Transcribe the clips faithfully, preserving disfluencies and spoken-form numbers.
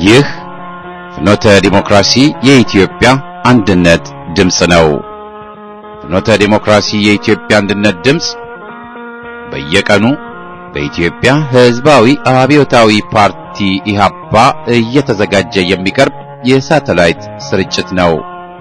ይህ ፍኖተ ዲሞክራሲ የኢትዮጵያ አንድነት ድምፅ ነው። ፍኖተ ዲሞክራሲ የኢትዮጵያ አንድነት ድምፅ በየቀኑ በኢትዮጵያ ሕዝባዊ አብዮታዊ ፓርቲ ኢህአፓ እየተዘጋጀ የሚቀርብ የሳተላይት ስርጭት ነው።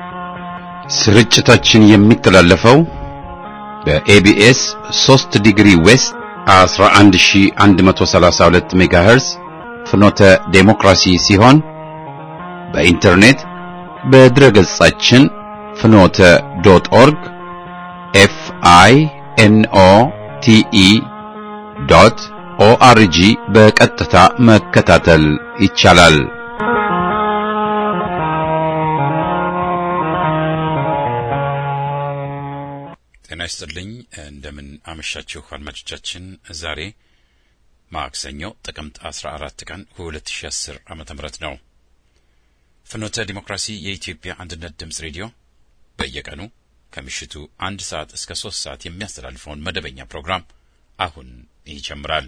ስርጭታችን የሚተላለፈው በኤቢኤስ ሶስት ዲግሪ ዌስት አስራ አንድ ሺህ አንድ መቶ ሰላሳ ሁለት ሜጋሄርዝ ፍኖተ ዴሞክራሲ ሲሆን በኢንተርኔት በድረገጻችን ፍኖተ ዶት ኦርግ ኤፍ አይ ኤን ኦ ቲ ኢ ዶት ኦ አር ጂ በቀጥታ መከታተል ይቻላል። ጤና ይስጥልኝ። እንደምን አመሻችሁ አድማጮቻችን። ዛሬ ማክሰኞ ጥቅምት አስራ አራት ቀን ሁለት ሺህ አስር ዓመተ ምህረት ነው። ፍኖተ ዲሞክራሲ የኢትዮጵያ አንድነት ድምፅ ሬዲዮ በየቀኑ ከምሽቱ አንድ ሰዓት እስከ ሶስት ሰዓት የሚያስተላልፈውን መደበኛ ፕሮግራም አሁን ይጀምራል።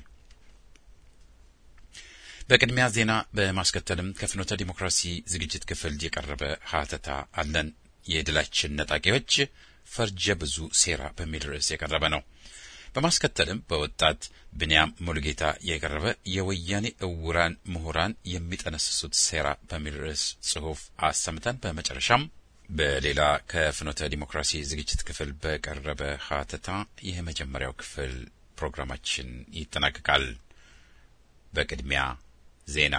በቅድሚያ ዜና በማስከተልም ከፍኖተ ዲሞክራሲ ዝግጅት ክፍል የቀረበ ሀተታ አለን። የድላችን ነጣቂዎች ፈርጀ ብዙ ሴራ በሚል ርዕስ የቀረበ ነው። በማስከተልም በወጣት ብንያም ሙሉጌታ የቀረበ የወያኔ እውራን ምሁራን የሚጠነስሱት ሴራ በሚል ርዕስ ጽሑፍ አሰምተን በመጨረሻም በሌላ ከፍኖተ ዲሞክራሲ ዝግጅት ክፍል በቀረበ ሀተታ የመጀመሪያው ክፍል ፕሮግራማችን ይጠናቀቃል። በቅድሚያ ዜና።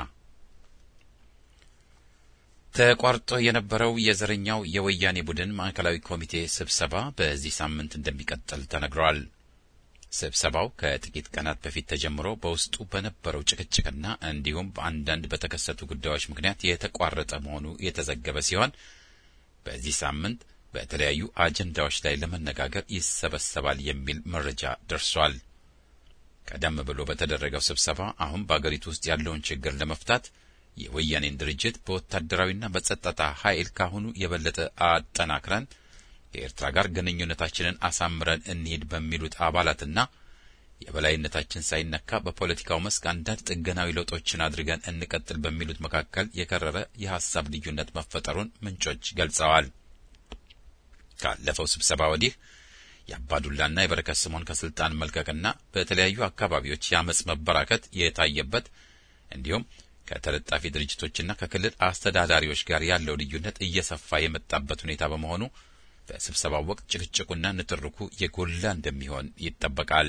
ተቋርጦ የነበረው የዘረኛው የወያኔ ቡድን ማዕከላዊ ኮሚቴ ስብሰባ በዚህ ሳምንት እንደሚቀጥል ተነግሯል። ስብሰባው ከጥቂት ቀናት በፊት ተጀምሮ በውስጡ በነበረው ጭቅጭቅና እንዲሁም በአንዳንድ በተከሰቱ ጉዳዮች ምክንያት የተቋረጠ መሆኑ የተዘገበ ሲሆን በዚህ ሳምንት በተለያዩ አጀንዳዎች ላይ ለመነጋገር ይሰበሰባል የሚል መረጃ ደርሷል። ቀደም ብሎ በተደረገው ስብሰባ አሁን በአገሪቱ ውስጥ ያለውን ችግር ለመፍታት የወያኔን ድርጅት በወታደራዊና በጸጥታ ኃይል ካሁኑ የበለጠ አጠናክረን ከኤርትራ ጋር ግንኙነታችንን አሳምረን እንሂድ በሚሉት አባላትና የበላይነታችን ሳይነካ በፖለቲካው መስክ አንዳንድ ጥገናዊ ለውጦችን አድርገን እንቀጥል በሚሉት መካከል የከረረ የሐሳብ ልዩነት መፈጠሩን ምንጮች ገልጸዋል። ካለፈው ስብሰባ ወዲህ የአባዱላና የበረከት ስምኦን ከስልጣን መልቀቅና በተለያዩ አካባቢዎች ያመጽ መበራከት የታየበት እንዲሁም ከተለጣፊ ድርጅቶችና ከክልል አስተዳዳሪዎች ጋር ያለው ልዩነት እየሰፋ የመጣበት ሁኔታ በመሆኑ በስብሰባው ወቅት ጭቅጭቁና ንትርኩ የጎላ እንደሚሆን ይጠበቃል።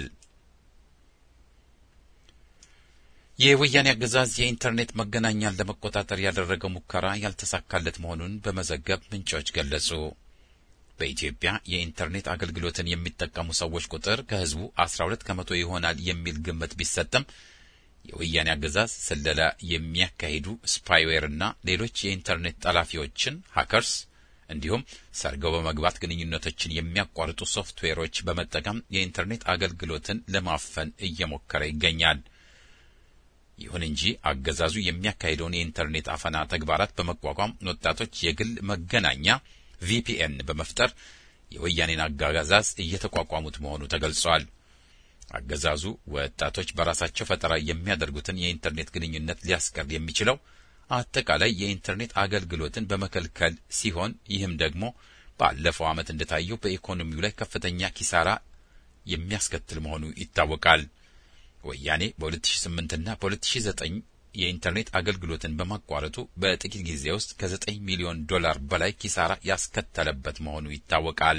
የወያኔ አገዛዝ የኢንተርኔት መገናኛን ለመቆጣጠር ያደረገው ሙከራ ያልተሳካለት መሆኑን በመዘገብ ምንጮች ገለጹ። በኢትዮጵያ የኢንተርኔት አገልግሎትን የሚጠቀሙ ሰዎች ቁጥር ከህዝቡ አስራ ሁለት ከመቶ ይሆናል የሚል ግምት ቢሰጥም የወያኔ አገዛዝ ስለላ የሚያካሂዱ ስፓይዌርና ሌሎች የኢንተርኔት ጠላፊዎችን ሃከርስ እንዲሁም ሰርገው በመግባት ግንኙነቶችን የሚያቋርጡ ሶፍትዌሮች በመጠቀም የኢንተርኔት አገልግሎትን ለማፈን እየሞከረ ይገኛል። ይሁን እንጂ አገዛዙ የሚያካሂደውን የኢንተርኔት አፈና ተግባራት በመቋቋም ወጣቶች የግል መገናኛ ቪፒኤን በመፍጠር የወያኔን አገዛዝ እየተቋቋሙት መሆኑ ተገልጿል። አገዛዙ ወጣቶች በራሳቸው ፈጠራ የሚያደርጉትን የኢንተርኔት ግንኙነት ሊያስቀር የሚችለው አጠቃላይ የኢንተርኔት አገልግሎትን በመከልከል ሲሆን ይህም ደግሞ ባለፈው ዓመት እንደታየው በኢኮኖሚው ላይ ከፍተኛ ኪሳራ የሚያስከትል መሆኑ ይታወቃል። ወያኔ በሁለት ሺህ ስምንት እና በሁለት ሺህ ዘጠኝ የኢንተርኔት አገልግሎትን በማቋረጡ በጥቂት ጊዜ ውስጥ ከዘጠኝ ሚሊዮን ዶላር በላይ ኪሳራ ያስከተለበት መሆኑ ይታወቃል።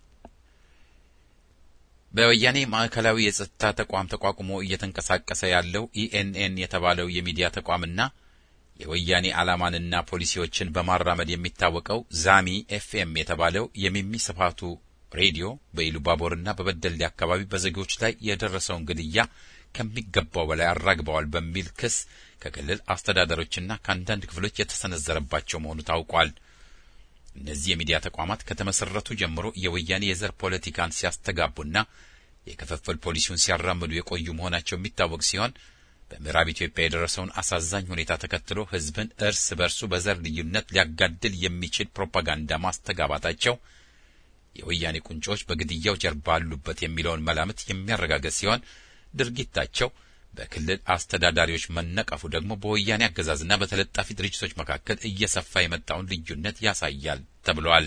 በወያኔ ማዕከላዊ የጸጥታ ተቋም ተቋቁሞ እየተንቀሳቀሰ ያለው ኢኤንኤን የተባለው የሚዲያ ተቋምና የወያኔ ዓላማንና ፖሊሲዎችን በማራመድ የሚታወቀው ዛሚ ኤፍኤም የተባለው የሚሚ ስፋቱ ሬዲዮ በኢሉባቦርና በበደሌ አካባቢ በዜጎች ላይ የደረሰውን ግድያ ከሚገባው በላይ አራግበዋል በሚል ክስ ከክልል አስተዳደሮችና ከአንዳንድ ክፍሎች የተሰነዘረባቸው መሆኑ ታውቋል። እነዚህ የሚዲያ ተቋማት ከተመሰረቱ ጀምሮ የወያኔ የዘር ፖለቲካን ሲያስተጋቡና የከፈፈል ፖሊሲውን ሲያራምዱ የቆዩ መሆናቸው የሚታወቅ ሲሆን በምዕራብ ኢትዮጵያ የደረሰውን አሳዛኝ ሁኔታ ተከትሎ ህዝብን እርስ በርሱ በዘር ልዩነት ሊያጋድል የሚችል ፕሮፓጋንዳ ማስተጋባታቸው የወያኔ ቁንጮች በግድያው ጀርባ አሉበት የሚለውን መላምት የሚያረጋግጥ ሲሆን ድርጊታቸው በክልል አስተዳዳሪዎች መነቀፉ ደግሞ በወያኔ አገዛዝና በተለጣፊ ድርጅቶች መካከል እየሰፋ የመጣውን ልዩነት ያሳያል ተብሏል።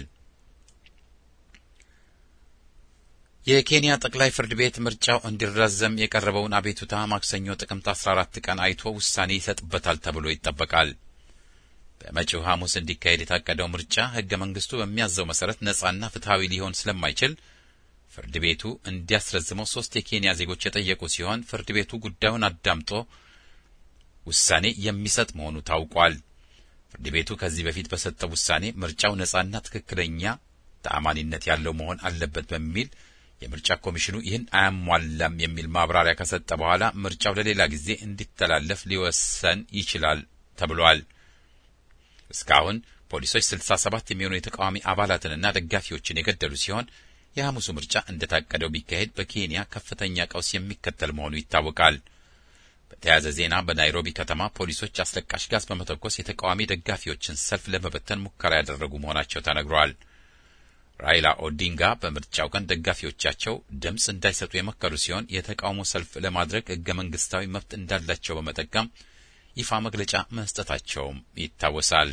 የኬንያ ጠቅላይ ፍርድ ቤት ምርጫው እንዲራዘም የቀረበውን አቤቱታ ማክሰኞ ጥቅምት አስራ አራት ቀን አይቶ ውሳኔ ይሰጥበታል ተብሎ ይጠበቃል። በመጪው ሐሙስ እንዲካሄድ የታቀደው ምርጫ ሕገ መንግስቱ በሚያዘው መሰረት ነጻና ፍትሃዊ ሊሆን ስለማይችል ፍርድ ቤቱ እንዲያስረዝመው ሶስት የኬንያ ዜጎች የጠየቁ ሲሆን ፍርድ ቤቱ ጉዳዩን አዳምጦ ውሳኔ የሚሰጥ መሆኑ ታውቋል። ፍርድ ቤቱ ከዚህ በፊት በሰጠው ውሳኔ ምርጫው ነጻና ትክክለኛ ተአማኒነት ያለው መሆን አለበት በሚል የምርጫ ኮሚሽኑ ይህን አያሟላም የሚል ማብራሪያ ከሰጠ በኋላ ምርጫው ለሌላ ጊዜ እንዲተላለፍ ሊወሰን ይችላል ተብሏል። እስካሁን ፖሊሶች ስልሳ ሰባት የሚሆኑ የተቃዋሚ አባላትንና ደጋፊዎችን የገደሉ ሲሆን የሐሙሱ ምርጫ እንደታቀደው ቢካሄድ በኬንያ ከፍተኛ ቀውስ የሚከተል መሆኑ ይታወቃል። በተያያዘ ዜና በናይሮቢ ከተማ ፖሊሶች አስለቃሽ ጋዝ በመተኮስ የተቃዋሚ ደጋፊዎችን ሰልፍ ለመበተን ሙከራ ያደረጉ መሆናቸው ተነግሯል። ራይላ ኦዲንጋ በምርጫው ቀን ደጋፊዎቻቸው ድምጽ እንዳይሰጡ የመከሩ ሲሆን የተቃውሞ ሰልፍ ለማድረግ ሕገ መንግስታዊ መብት እንዳላቸው በመጠቀም ይፋ መግለጫ መስጠታቸውም ይታወሳል።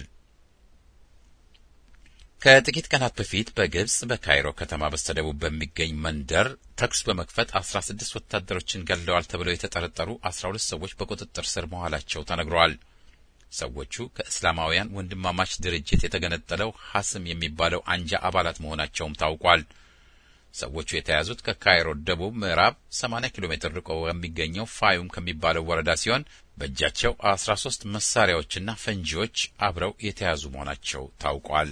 ከጥቂት ቀናት በፊት በግብጽ በካይሮ ከተማ በስተደቡብ በሚገኝ መንደር ተኩስ በመክፈት አስራ ስድስት ወታደሮችን ገድለዋል ተብለው የተጠረጠሩ አስራ ሁለት ሰዎች በቁጥጥር ስር መዋላቸው ተነግሯል። ሰዎቹ ከእስላማውያን ወንድማማች ድርጅት የተገነጠለው ሐስም የሚባለው አንጃ አባላት መሆናቸውም ታውቋል። ሰዎቹ የተያዙት ከካይሮ ደቡብ ምዕራብ ሰማንያ ኪሎ ሜትር ርቆ በሚገኘው ፋዩም ከሚባለው ወረዳ ሲሆን በእጃቸው አስራ ሶስት መሳሪያዎችና ፈንጂዎች አብረው የተያዙ መሆናቸው ታውቋል።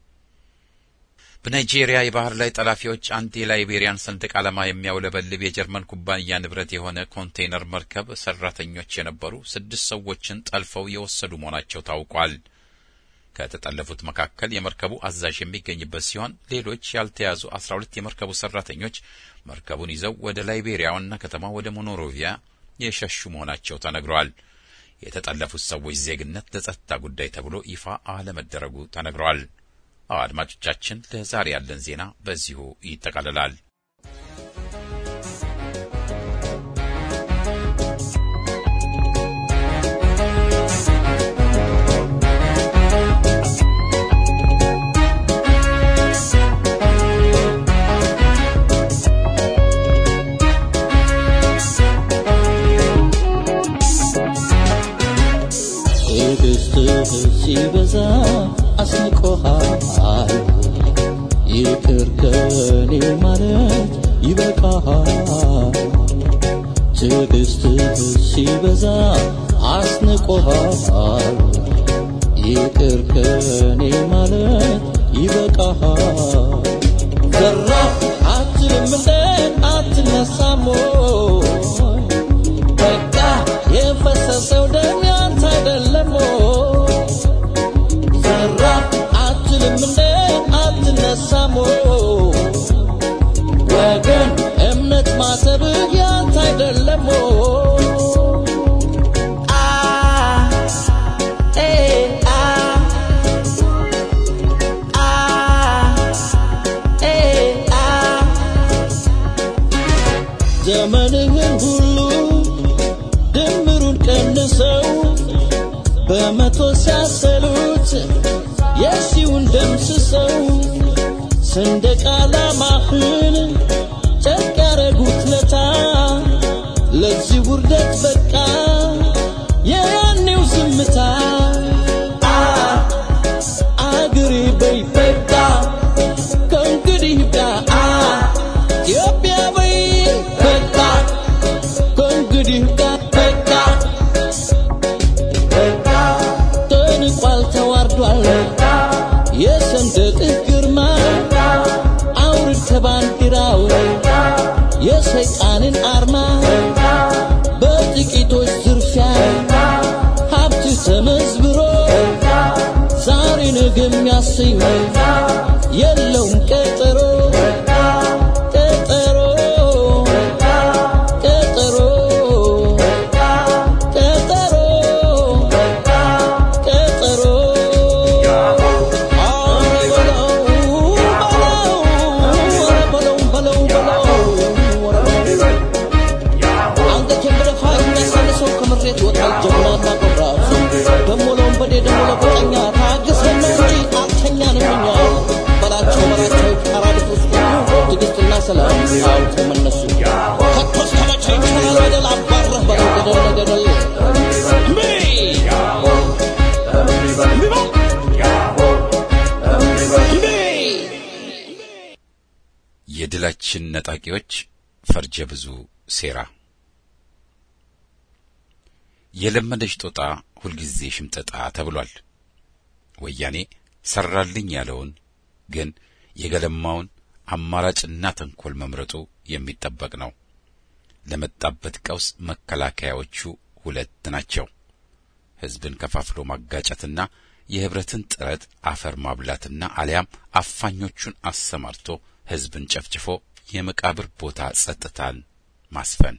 በናይጄሪያ የባህር ላይ ጠላፊዎች አንድ የላይቤሪያን ሰንደቅ ዓላማ የሚያውለበልብ የጀርመን ኩባንያ ንብረት የሆነ ኮንቴይነር መርከብ ሰራተኞች የነበሩ ስድስት ሰዎችን ጠልፈው የወሰዱ መሆናቸው ታውቋል። ከተጠለፉት መካከል የመርከቡ አዛዥ የሚገኝበት ሲሆን ሌሎች ያልተያዙ አስራ ሁለት የመርከቡ ሰራተኞች መርከቡን ይዘው ወደ ላይቤሪያ ዋና ከተማ ወደ ሞኖሮቪያ የሸሹ መሆናቸው ተነግሯል። የተጠለፉት ሰዎች ዜግነት ለጸጥታ ጉዳይ ተብሎ ይፋ አለመደረጉ ተነግሯል። አድማጮቻችን ለዛሬ ያለን ዜና በዚሁ ይጠቃልላል። ሲበዛ አስቆሃል ይቅር ከኔ ማለት ይበቃሃል ትዕግስትህ ሲበዛ አስቆሃል ይቅር ከኔ ማለት ይበቃሃል ዘራ አትልምደ አትነሳሞ በቃ የፈሰሰው ደም ያንተ አይደለም አትነሳሞ ወገን እምነት ማሰብህ ያንተ አይደለም አ ኤ አ አ ኤ አ ዘመንህን ሁሉ ድምሩን ቀንሰው በመቶ ሲያሰሉት የሺውን ደምስሰው ሰንደቅ ዓላማህን ጨርቅ ያረጉት ለታ ለዚህ ውርደት በቃ የያኔው ዝምታ አ አገሬ በይ በቃ ከእንግዲህ በቃ ኢትዮጵያ በይ በቃ ከእንግዲህ በቃ በቃ ተንቋል ተዋርዷል የሰንደቅህ ግርማ አውርድ ከባንዲራው የሰይጣንን አርማ በጥቂቶች ዝርፊያ ሀብት ተመዝብሮ ዛሬ ነገ የሚያሰኝ የለውም ቀጠሮ ቀጠሮ ቀጠሮ ቀጠሮ ቀጠሮ I'm ይቻላል አይደል አባረህ በለው ገደል ገደል የድላችን ነጣቂዎች ፈርጀ ብዙ ሴራ የለመደች ጦጣ ሁልጊዜ ሽምጠጣ ተብሏል። ወያኔ ሰራልኝ ያለውን ግን የገለማውን አማራጭና ተንኮል መምረጡ የሚጠበቅ ነው። ለመጣበት ቀውስ መከላከያዎቹ ሁለት ናቸው። ህዝብን ከፋፍሎ ማጋጨትና የህብረትን ጥረት አፈር ማብላትና አሊያም አፋኞቹን አሰማርቶ ህዝብን ጨፍጭፎ የመቃብር ቦታ ጸጥታን ማስፈን።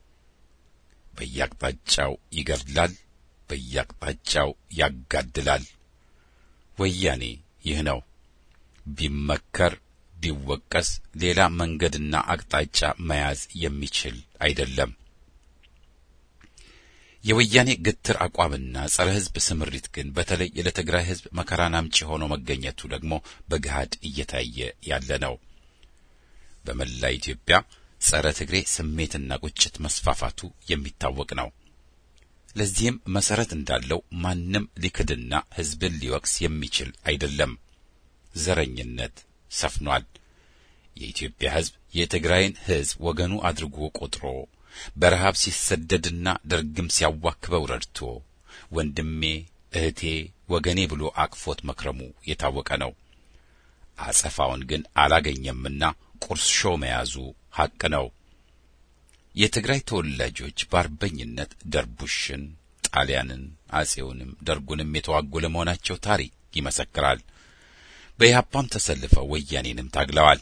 በየአቅጣጫው ይገድላል፣ በየአቅጣጫው ያጋድላል። ወያኔ ይህ ነው። ቢመከር ቢወቀስ ሌላ መንገድና አቅጣጫ መያዝ የሚችል አይደለም። የወያኔ ግትር አቋምና ጸረ ህዝብ ስምሪት ግን በተለይ ለትግራይ ህዝብ መከራን አምጪ ሆኖ መገኘቱ ደግሞ በገሃድ እየታየ ያለ ነው። በመላ ኢትዮጵያ ጸረ ትግሬ ስሜትና ቁጭት መስፋፋቱ የሚታወቅ ነው። ለዚህም መሰረት እንዳለው ማንም ሊክድና ህዝብን ሊወቅስ የሚችል አይደለም። ዘረኝነት ሰፍኗል። የኢትዮጵያ ህዝብ የትግራይን ህዝብ ወገኑ አድርጎ ቆጥሮ በረሃብ ሲሰደድና ደርግም ሲያዋክበው ረድቶ ወንድሜ እህቴ ወገኔ ብሎ አቅፎት መክረሙ የታወቀ ነው። አጸፋውን ግን አላገኘምና ቁርሾ መያዙ ሐቅ ነው። የትግራይ ተወላጆች በአርበኝነት ደርቡሽን፣ ጣሊያንን፣ አጼውንም ደርጉንም የተዋጉ ለመሆናቸው ታሪክ ይመሰክራል። በኢህአፓም ተሰልፈው ወያኔንም ታግለዋል።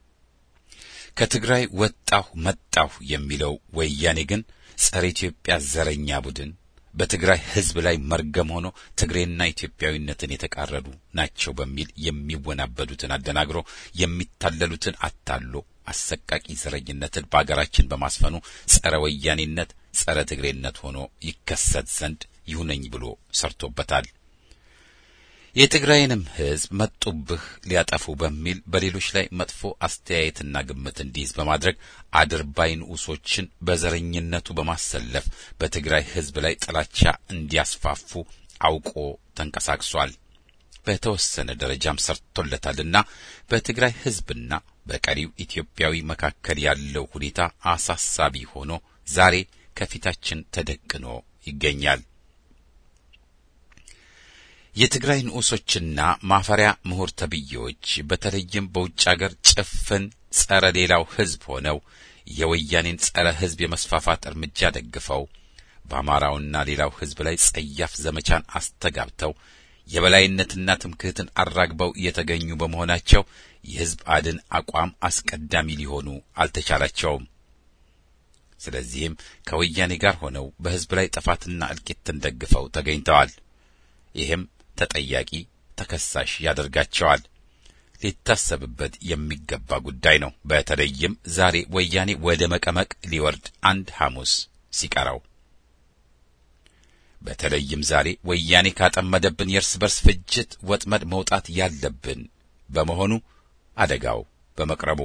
ከትግራይ ወጣሁ መጣሁ የሚለው ወያኔ ግን ጸረ ኢትዮጵያ ዘረኛ ቡድን በትግራይ ህዝብ ላይ መርገም ሆኖ ትግሬና ኢትዮጵያዊነትን የተቃረዱ ናቸው በሚል የሚወናበዱትን አደናግሮ የሚታለሉትን አታሎ አሰቃቂ ዘረኝነትን በአገራችን በማስፈኑ ጸረ ወያኔነት ጸረ ትግሬነት ሆኖ ይከሰት ዘንድ ይሁነኝ ብሎ ሰርቶበታል። የትግራይንም ህዝብ መጡብህ ሊያጠፉ በሚል በሌሎች ላይ መጥፎ አስተያየትና ግምት እንዲይዝ በማድረግ አድርባይ ንዑሶችን በዘረኝነቱ በማሰለፍ በትግራይ ህዝብ ላይ ጥላቻ እንዲያስፋፉ አውቆ ተንቀሳቅሷል። በተወሰነ ደረጃም ሰርቶለታልና በትግራይ ህዝብና በቀሪው ኢትዮጵያዊ መካከል ያለው ሁኔታ አሳሳቢ ሆኖ ዛሬ ከፊታችን ተደቅኖ ይገኛል። የትግራይ ንዑሶችና ማፈሪያ ምሁር ተብዬዎች በተለይም በውጭ አገር ጭፍን ጸረ ሌላው ህዝብ ሆነው የወያኔን ጸረ ህዝብ የመስፋፋት እርምጃ ደግፈው በአማራውና ሌላው ህዝብ ላይ ጸያፍ ዘመቻን አስተጋብተው የበላይነትና ትምክህትን አራግበው እየተገኙ በመሆናቸው የህዝብ አድን አቋም አስቀዳሚ ሊሆኑ አልተቻላቸውም። ስለዚህም ከወያኔ ጋር ሆነው በህዝብ ላይ ጥፋትና እልቂትን ደግፈው ተገኝተዋል። ይህም ተጠያቂ ተከሳሽ ያደርጋቸዋል። ሊታሰብበት የሚገባ ጉዳይ ነው። በተለይም ዛሬ ወያኔ ወደ መቀመቅ ሊወርድ አንድ ሐሙስ ሲቀረው በተለይም ዛሬ ወያኔ ካጠመደብን የእርስ በርስ ፍጅት ወጥመድ መውጣት ያለብን በመሆኑ አደጋው በመቅረቡ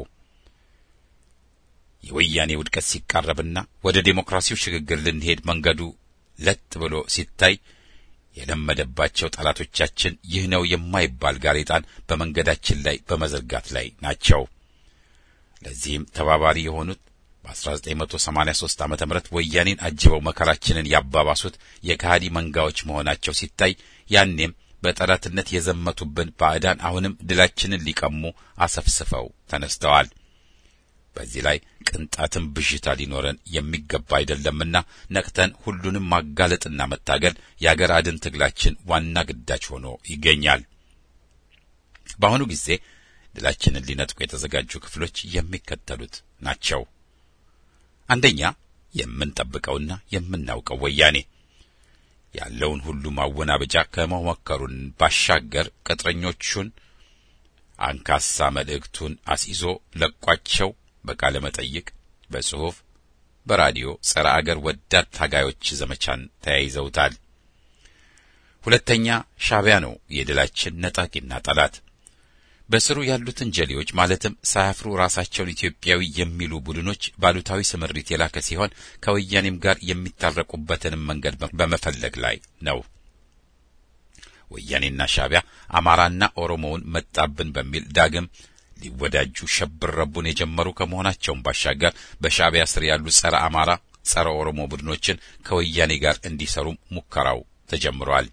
የወያኔ ውድቀት ሲቃረብና ወደ ዴሞክራሲው ሽግግር ልንሄድ መንገዱ ለጥ ብሎ ሲታይ የለመደባቸው ጠላቶቻችን ይህ ነው የማይባል ጋሬጣን በመንገዳችን ላይ በመዘርጋት ላይ ናቸው። ለዚህም ተባባሪ የሆኑት በ1983 ዓመተ ምህረት ወያኔን አጅበው መከራችንን ያባባሱት የካዲ መንጋዎች መሆናቸው ሲታይ ያኔም በጠላትነት የዘመቱብን ባዕዳን አሁንም ድላችንን ሊቀሙ አሰፍስፈው ተነስተዋል። በዚህ ላይ ቅንጣትም ብዥታ ሊኖረን የሚገባ አይደለምና ነቅተን ሁሉንም ማጋለጥና መታገል የአገር አድን ትግላችን ዋና ግዳጅ ሆኖ ይገኛል። በአሁኑ ጊዜ ድላችንን ሊነጥቁ የተዘጋጁ ክፍሎች የሚከተሉት ናቸው። አንደኛ፣ የምንጠብቀውና የምናውቀው ወያኔ ያለውን ሁሉ ማወናበጃ ከመሞከሩን ባሻገር ቅጥረኞቹን አንካሳ መልእክቱን አስይዞ ለቋቸው በቃለ መጠይቅ፣ በጽሑፍ፣ በራዲዮ ጸረ አገር ወዳድ ታጋዮች ዘመቻን ተያይዘውታል። ሁለተኛ፣ ሻዕቢያ ነው የድላችን ነጣቂና ጠላት። በስሩ ያሉትን ጀሌዎች ማለትም ሳያፍሩ ራሳቸውን ኢትዮጵያዊ የሚሉ ቡድኖች ባሉታዊ ስምሪት የላከ ሲሆን ከወያኔም ጋር የሚታረቁበትን መንገድ በመፈለግ ላይ ነው። ወያኔና ሻዕቢያ አማራና ኦሮሞውን መጣብን በሚል ዳግም ሊወዳጁ ሸብረቡን የጀመሩ ከመሆናቸውም ባሻገር በሻዕቢያ ስር ያሉ ጸረ አማራ ጸረ ኦሮሞ ቡድኖችን ከወያኔ ጋር እንዲሰሩ ሙከራው ተጀምሯል።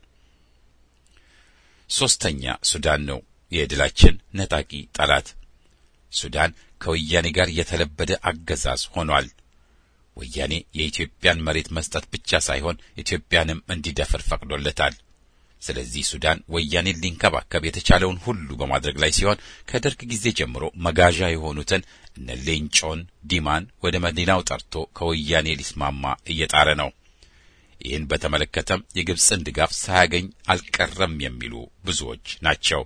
ሶስተኛ ሱዳን ነው የድላችን ነጣቂ ጠላት። ሱዳን ከወያኔ ጋር የተለበደ አገዛዝ ሆኗል። ወያኔ የኢትዮጵያን መሬት መስጠት ብቻ ሳይሆን ኢትዮጵያንም እንዲደፍር ፈቅዶለታል። ስለዚህ ሱዳን ወያኔን ሊንከባከብ የተቻለውን ሁሉ በማድረግ ላይ ሲሆን ከደርግ ጊዜ ጀምሮ መጋዣ የሆኑትን እነ ሌንጮን ዲማን ወደ መዲናው ጠርቶ ከወያኔ ሊስማማ እየጣረ ነው። ይህን በተመለከተም የግብጽን ድጋፍ ሳያገኝ አልቀረም የሚሉ ብዙዎች ናቸው።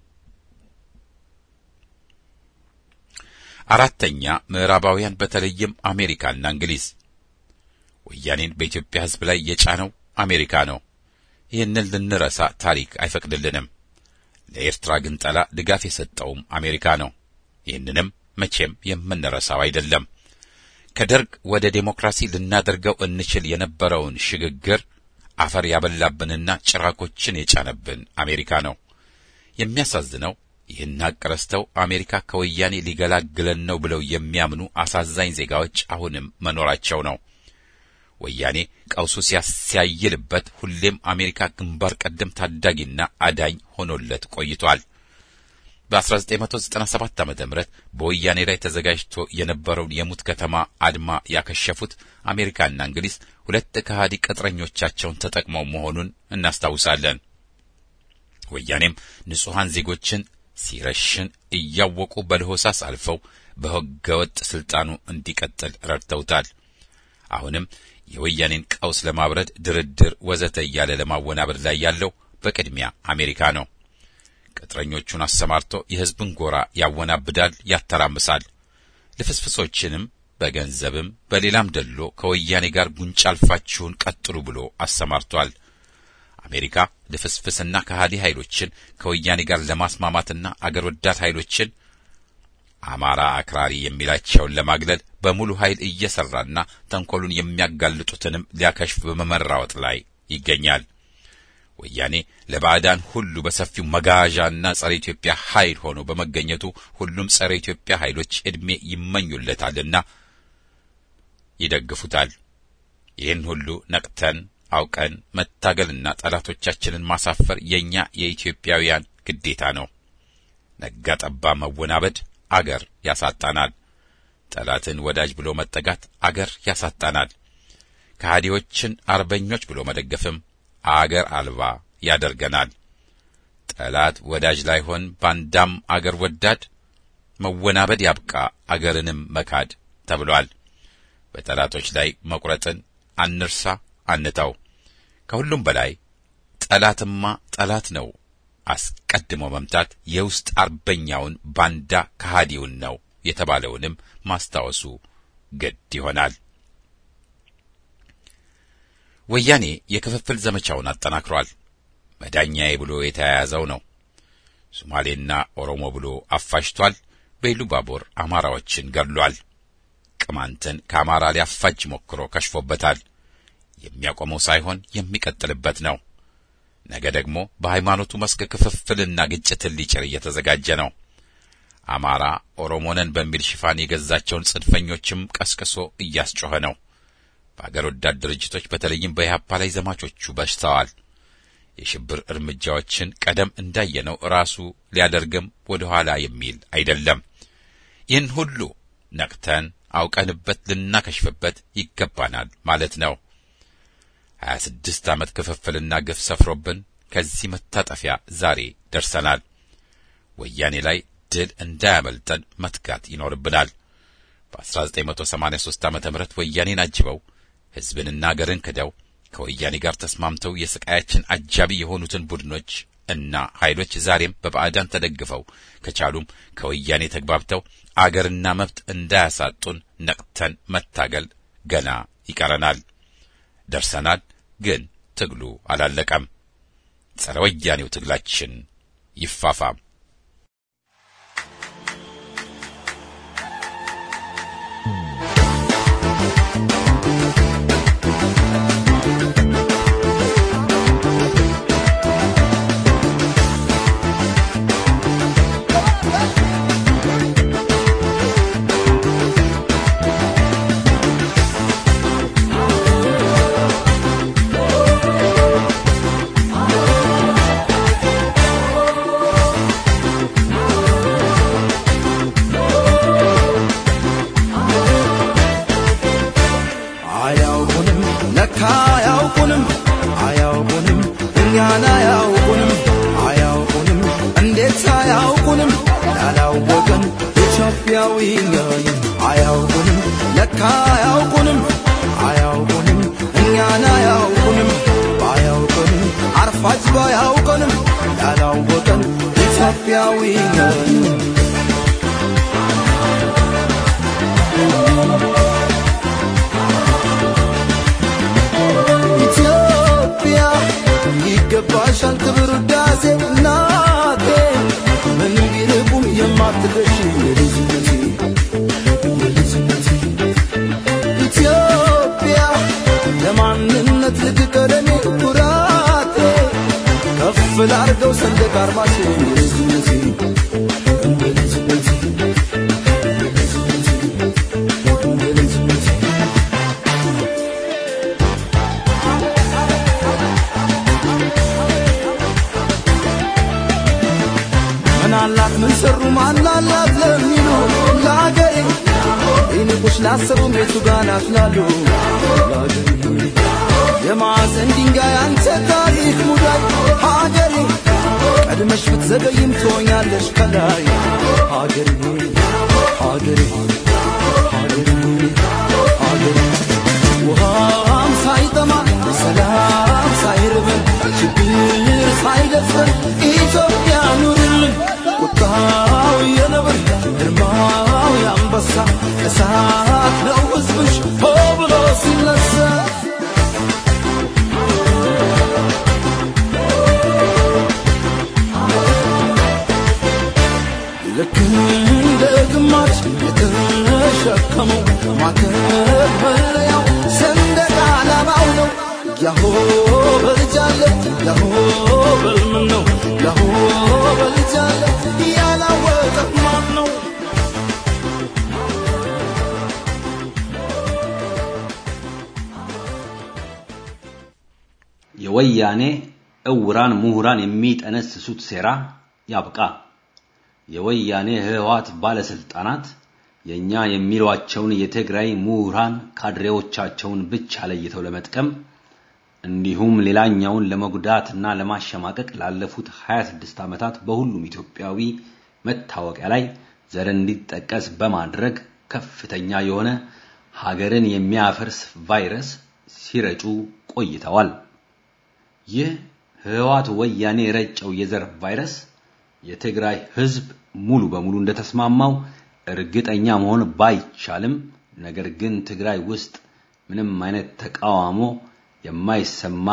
አራተኛ ምዕራባውያን በተለይም አሜሪካና እንግሊዝ። ወያኔን በኢትዮጵያ ሕዝብ ላይ የጫነው አሜሪካ ነው። ይህንን ልንረሳ ታሪክ አይፈቅድልንም። ለኤርትራ ግንጠላ ድጋፍ የሰጠውም አሜሪካ ነው። ይህንንም መቼም የምንረሳው አይደለም። ከደርግ ወደ ዴሞክራሲ ልናደርገው እንችል የነበረውን ሽግግር አፈር ያበላብንና ጭራቆችን የጫነብን አሜሪካ ነው። የሚያሳዝነው ይህን ሀቅ ረስተው አሜሪካ ከወያኔ ሊገላግለን ነው ብለው የሚያምኑ አሳዛኝ ዜጋዎች አሁንም መኖራቸው ነው። ወያኔ ቀውሱ ሲያይልበት ሁሌም አሜሪካ ግንባር ቀደም ታዳጊና አዳኝ ሆኖለት ቆይቷል። በ1997 ዓመተ ምህረት በወያኔ ላይ ተዘጋጅቶ የነበረውን የሙት ከተማ አድማ ያከሸፉት አሜሪካና እንግሊዝ ሁለት ከሃዲ ቅጥረኞቻቸውን ተጠቅመው መሆኑን እናስታውሳለን። ወያኔም ንጹሃን ዜጎችን ሲረሽን እያወቁ በለሆሳስ አልፈው በህገወጥ ስልጣኑ እንዲቀጥል ረድተውታል። አሁንም የወያኔን ቀውስ ለማብረድ ድርድር ወዘተ እያለ ለማወናበድ ላይ ያለው በቅድሚያ አሜሪካ ነው። ቅጥረኞቹን አሰማርቶ የህዝብን ጎራ ያወናብዳል፣ ያተራምሳል። ልፍስፍሶችንም በገንዘብም በሌላም ደሎ ከወያኔ ጋር ጉንጫ አልፋችሁን ቀጥሉ ብሎ አሰማርቷል። አሜሪካ ልፍስፍስና ከሃዲ ኃይሎችን ከወያኔ ጋር ለማስማማትና አገር ወዳድ ኃይሎችን አማራ አክራሪ የሚላቸውን ለማግለል በሙሉ ኃይል እየሰራና ተንኮሉን የሚያጋልጡትንም ሊያከሽፍ በመመራወጥ ላይ ይገኛል። ወያኔ ለባዕዳን ሁሉ በሰፊው መጋዣና ጸረ ኢትዮጵያ ኃይል ሆኖ በመገኘቱ ሁሉም ጸረ ኢትዮጵያ ኃይሎች እድሜ ይመኙለታልና ይደግፉታል። ይህን ሁሉ ነቅተን አውቀን መታገልና ጠላቶቻችንን ማሳፈር የኛ የኢትዮጵያውያን ግዴታ ነው። ነጋ ጠባ መወናበድ አገር ያሳጣናል። ጠላትን ወዳጅ ብሎ መጠጋት አገር ያሳጣናል። ከሃዲዎችን አርበኞች ብሎ መደገፍም አገር አልባ ያደርገናል። ጠላት ወዳጅ ላይሆን ባንዳም አገር ወዳድ መወናበድ ያብቃ አገርንም መካድ ተብሏል። በጠላቶች ላይ መቁረጥን አንርሳ አንተው። ከሁሉም በላይ ጠላትማ ጠላት ነው። አስቀድሞ መምታት የውስጥ አርበኛውን ባንዳ ከሃዲውን ነው የተባለውንም ማስታወሱ ግድ ይሆናል። ወያኔ የክፍፍል ዘመቻውን አጠናክሯል። መዳኛዬ ብሎ የተያያዘው ነው። ሶማሌና ኦሮሞ ብሎ አፋጅቷል። በኢሉባቦር አማራዎችን ገድሏል። ቅማንትን ከአማራ ሊያፋጅ ሞክሮ ከሽፎበታል። የሚያቆመው ሳይሆን የሚቀጥልበት ነው። ነገ ደግሞ በሃይማኖቱ መስክ ክፍፍልና ግጭትን ሊጭር እየተዘጋጀ ነው። አማራ ኦሮሞነን በሚል ሽፋን የገዛቸውን ጽንፈኞችም ቀስቅሶ እያስጮኸ ነው። በአገር ወዳድ ድርጅቶች በተለይም በኢህአፓ ላይ ዘማቾቹ በዝተዋል። የሽብር እርምጃዎችን ቀደም እንዳየነው ራሱ ሊያደርግም ወደ ኋላ የሚል አይደለም። ይህን ሁሉ ነቅተን አውቀንበት ልናከሽፍበት ይገባናል ማለት ነው። ሀያ ስድስት ዓመት ክፍፍልና ግፍ ሰፍሮብን ከዚህ መታጠፊያ ዛሬ ደርሰናል። ወያኔ ላይ ድል እንዳያመልጠን መትጋት ይኖርብናል። በ1983 ዓመተ ምህረት ወያኔን አጅበው ህዝብንና አገርን ክደው ከወያኔ ጋር ተስማምተው የስቃያችን አጃቢ የሆኑትን ቡድኖች እና ኃይሎች ዛሬም በባዕዳን ተደግፈው ከቻሉም ከወያኔ ተግባብተው አገርና መብት እንዳያሳጡን ነቅተን መታገል ገና ይቀረናል። ደርሰናል፣ ግን ትግሉ አላለቀም። ጸረ ወያኔው ትግላችን ይፋፋም። ያላወቀን ኢትዮጵያዊ ነን አያውቁንም ለካ አያውቁንም አያውቁንም እኛን አያውቁንም ባያውቁንም አርፋጅ ባያውቁንም ያላወቀን ኢትዮጵያዊ ነን ኢትዮጵያ ይገባሻል ክብር ዳሴ እናቴ ምን ቢርቁም የማትደርሺ የልጅነቴ የልጅነቴ ኢትዮጵያ ለማንነት ልትቀደሚ ኩራቴ ከፍ ላርገው ሰንደቅ ዓርማሽ የልጅነቴ የልጅነቴ አላት ምን ሰሩ ማናላት ለሚሉ ላገሬ ይንቁሽ ላሰቡ ቤቱ ጋር አፍላሉ ላገሬ የማዕዘን ድንጋይ አንተ ታሪክ ሙዳይ ሀገሬ ቀድመሽ ብትዘገይም ትሆኛለሽ ከላይ ሀገሬ ሀገሬ ሀገሬ ሀገሬ ውሃም ሳይጠማ ሰላም ሳይርበን ችግር ሳይደፍረን ኢትዮጵያ ኑርልን ቁጣው የነብር ግርማው ያንበሳ እሳት ነው ሕዝብሽ ሆ ብሎ ሲነሳ ልክ እንደ ግማሽ የተሸከመው ማተበሪያው ሰንደቅ ዓላማው ነው ያሆ በልጃለ ያሆ በልምን ነው ያሆ በልጃለ ያላወቀ ማን ነው የወያኔ እውራን ምሁራን የሚጠነስሱት ሴራ ያብቃ የወያኔ ህዋት ባለስልጣናት የኛ የሚሏቸውን የትግራይ ምሁራን ካድሬዎቻቸውን ብቻ ለይተው ለመጥቀም እንዲሁም ሌላኛውን ለመጉዳትና ለማሸማቀቅ ላለፉት ሃያ ስድስት ዓመታት በሁሉም ኢትዮጵያዊ መታወቂያ ላይ ዘር እንዲጠቀስ በማድረግ ከፍተኛ የሆነ ሀገርን የሚያፈርስ ቫይረስ ሲረጩ ቆይተዋል ይህ ህዋት ወያኔ ረጨው የዘር ቫይረስ የትግራይ ህዝብ ሙሉ በሙሉ እንደተስማማው እርግጠኛ መሆን ባይቻልም ነገር ግን ትግራይ ውስጥ ምንም አይነት ተቃዋሞ የማይሰማ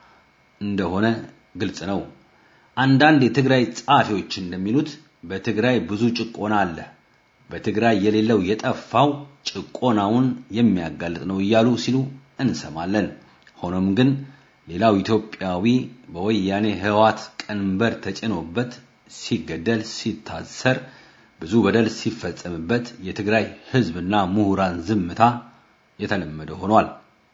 እንደሆነ ግልጽ ነው አንዳንድ የትግራይ ጻፊዎች እንደሚሉት በትግራይ ብዙ ጭቆና አለ በትግራይ የሌለው የጠፋው ጭቆናውን የሚያጋልጥ ነው ይያሉ ሲሉ እንሰማለን ሆኖም ግን ሌላው ኢትዮጵያዊ በወያኔ ህዋት ቀንበር ተጭኖበት ሲገደል ሲታሰር ብዙ በደል ሲፈጸምበት የትግራይ ህዝብና ምሁራን ዝምታ የተለመደ ሆኗል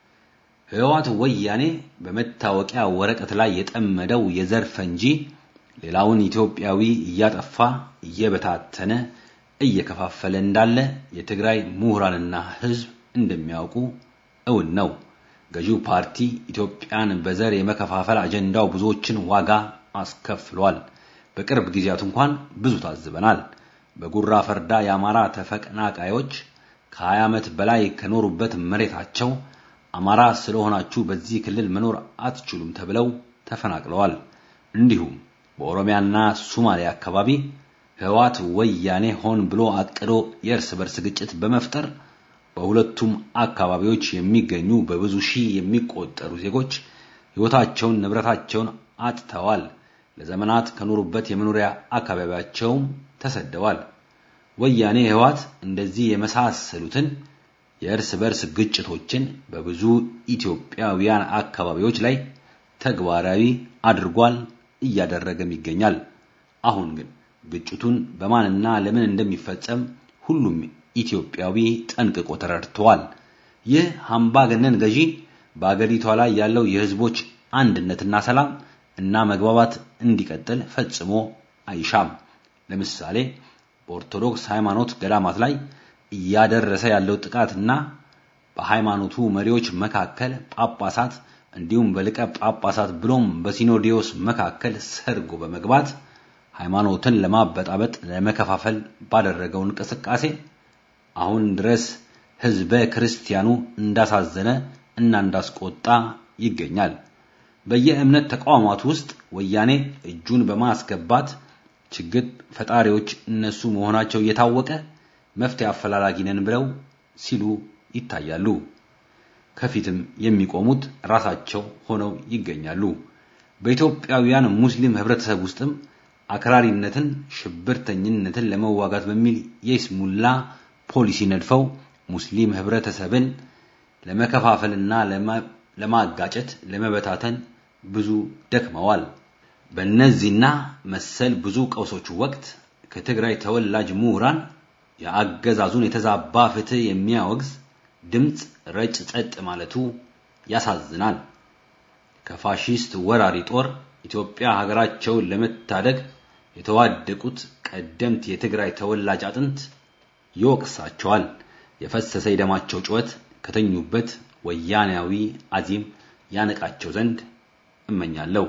ህዋት ወያኔ በመታወቂያ ወረቀት ላይ የጠመደው የዘር ፈንጂ ሌላውን ኢትዮጵያዊ እያጠፋ እየበታተነ እየከፋፈለ እንዳለ የትግራይ ምሁራንና ህዝብ እንደሚያውቁ እውን ነው ገዢው ፓርቲ ኢትዮጵያን በዘር የመከፋፈል አጀንዳው ብዙዎችን ዋጋ አስከፍሏል በቅርብ ጊዜያት እንኳን ብዙ ታዝበናል በጉራ ፈርዳ ያማራ ተፈቀናቃዮች ከ20 ዓመት በላይ ከኖሩበት መሬታቸው አማራ ስለሆናችሁ በዚህ ክልል መኖር አትችሉም ተብለው ተፈናቅለዋል እንዲሁም በኦሮሚያና ሶማሊያ አካባቢ ህዋት ወያኔ ሆን ብሎ አቅዶ የእርስ በርስ ግጭት በመፍጠር በሁለቱም አካባቢዎች የሚገኙ በብዙ ሺህ የሚቆጠሩ ዜጎች ህይወታቸውን ንብረታቸውን አጥተዋል ለዘመናት ከኖሩበት የመኖሪያ አካባቢያቸው ተሰደዋል ወያኔ ህዋት እንደዚህ የመሳሰሉትን የእርስ በርስ ግጭቶችን በብዙ ኢትዮጵያውያን አካባቢዎች ላይ ተግባራዊ አድርጓል እያደረገም ይገኛል አሁን ግን ግጭቱን በማንና ለምን እንደሚፈጸም ሁሉም ኢትዮጵያዊ ጠንቅቆ ተረድቷል ይህ አምባገነን ገዢ በአገሪቷ ላይ ያለው የህዝቦች አንድነትና ሰላም እና መግባባት እንዲቀጥል ፈጽሞ አይሻም ለምሳሌ በኦርቶዶክስ ሃይማኖት ገዳማት ላይ ያደረሰ ያለው ጥቃትና በሃይማኖቱ መሪዎች መካከል ጳጳሳት እንዲሁም በሊቀ ጳጳሳት ብሎም በሲኖዲዮስ መካከል ሰርጎ በመግባት ሃይማኖትን ለማበጣበጥ ለመከፋፈል ባደረገው እንቅስቃሴ አሁን ድረስ ህዝበ ክርስቲያኑ እንዳሳዘነ እና እንዳስቆጣ ይገኛል። በየእምነት ተቋማት ውስጥ ወያኔ እጁን በማስገባት ችግር ፈጣሪዎች እነሱ መሆናቸው የታወቀ መፍትሄ አፈላላጊ ነን ብለው ሲሉ ይታያሉ። ከፊትም የሚቆሙት ራሳቸው ሆነው ይገኛሉ። በኢትዮጵያውያን ሙስሊም ህብረተሰብ ውስጥም አክራሪነትን ሽብርተኝነትን ለመዋጋት በሚል የስሙላ ፖሊሲ ነድፈው ሙስሊም ህብረተሰብን ለመከፋፈልና ለማጋጨት ለመበታተን ብዙ ደክመዋል። በእነዚህና መሰል ብዙ ቀውሶች ወቅት ከትግራይ ተወላጅ ምሁራን ያገዛዙን የተዛባ ፍትህ የሚያወግዝ ድምጽ ረጭ ጸጥ ማለቱ ያሳዝናል። ከፋሺስት ወራሪ ጦር ኢትዮጵያ ሀገራቸውን ለመታደግ የተዋደቁት ቀደምት የትግራይ ተወላጅ አጥንት ይወቅሳቸዋል። የፈሰሰ የደማቸው ጩኸት ከተኙበት ወያኔያዊ አዚም ያነቃቸው ዘንድ እመኛለሁ።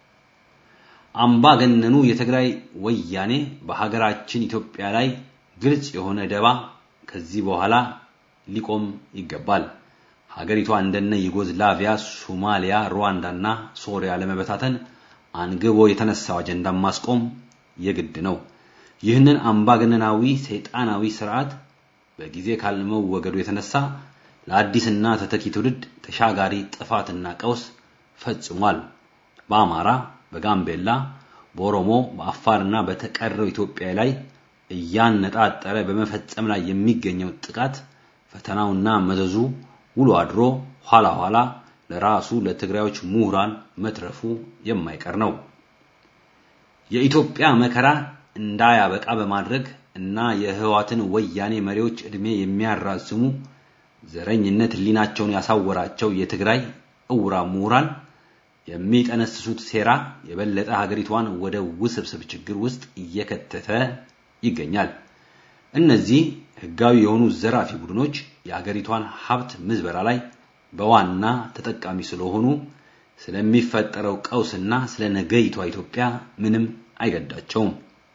አምባገነኑ የትግራይ ወያኔ በሀገራችን ኢትዮጵያ ላይ ግልጽ የሆነ ደባ ከዚህ በኋላ ሊቆም ይገባል። ሀገሪቷ እንደነ ዩጎዝላቪያ፣ ሶማሊያ፣ ሩዋንዳና ሶሪያ ለመበታተን አንግቦ የተነሳው አጀንዳ ማስቆም የግድ ነው። ይህንን አምባገነናዊ ሰይጣናዊ ስርዓት በጊዜ ካልመወገዱ የተነሳ ለአዲስና ተተኪ ትውልድ ተሻጋሪ ጥፋትና ቀውስ ፈጽሟል። በአማራ፣ በጋምቤላ፣ በኦሮሞ፣ በአፋርና በተቀረው ኢትዮጵያ ላይ እያነጣጠረ በመፈጸም ላይ የሚገኘው ጥቃት ፈተናውና መዘዙ ውሎ አድሮ ኋላ ኋላ ለራሱ ለትግራዮች ምሁራን መትረፉ የማይቀር ነው። የኢትዮጵያ መከራ እንዳያበቃ በማድረግ እና የህዋትን ወያኔ መሪዎች እድሜ የሚያራዝሙ ዘረኝነት ሊናቸውን ያሳወራቸው የትግራይ እውራ ምሁራን የሚጠነስሱት ሴራ የበለጠ ሀገሪቷን ወደ ውስብስብ ችግር ውስጥ እየከተተ ይገኛል። እነዚህ ህጋዊ የሆኑ ዘራፊ ቡድኖች የሀገሪቷን ሀብት ምዝበራ ላይ በዋና ተጠቃሚ ስለሆኑ ስለሚፈጠረው ቀውስና ስለነገይቷ ኢትዮጵያ ምንም አይገዳቸውም።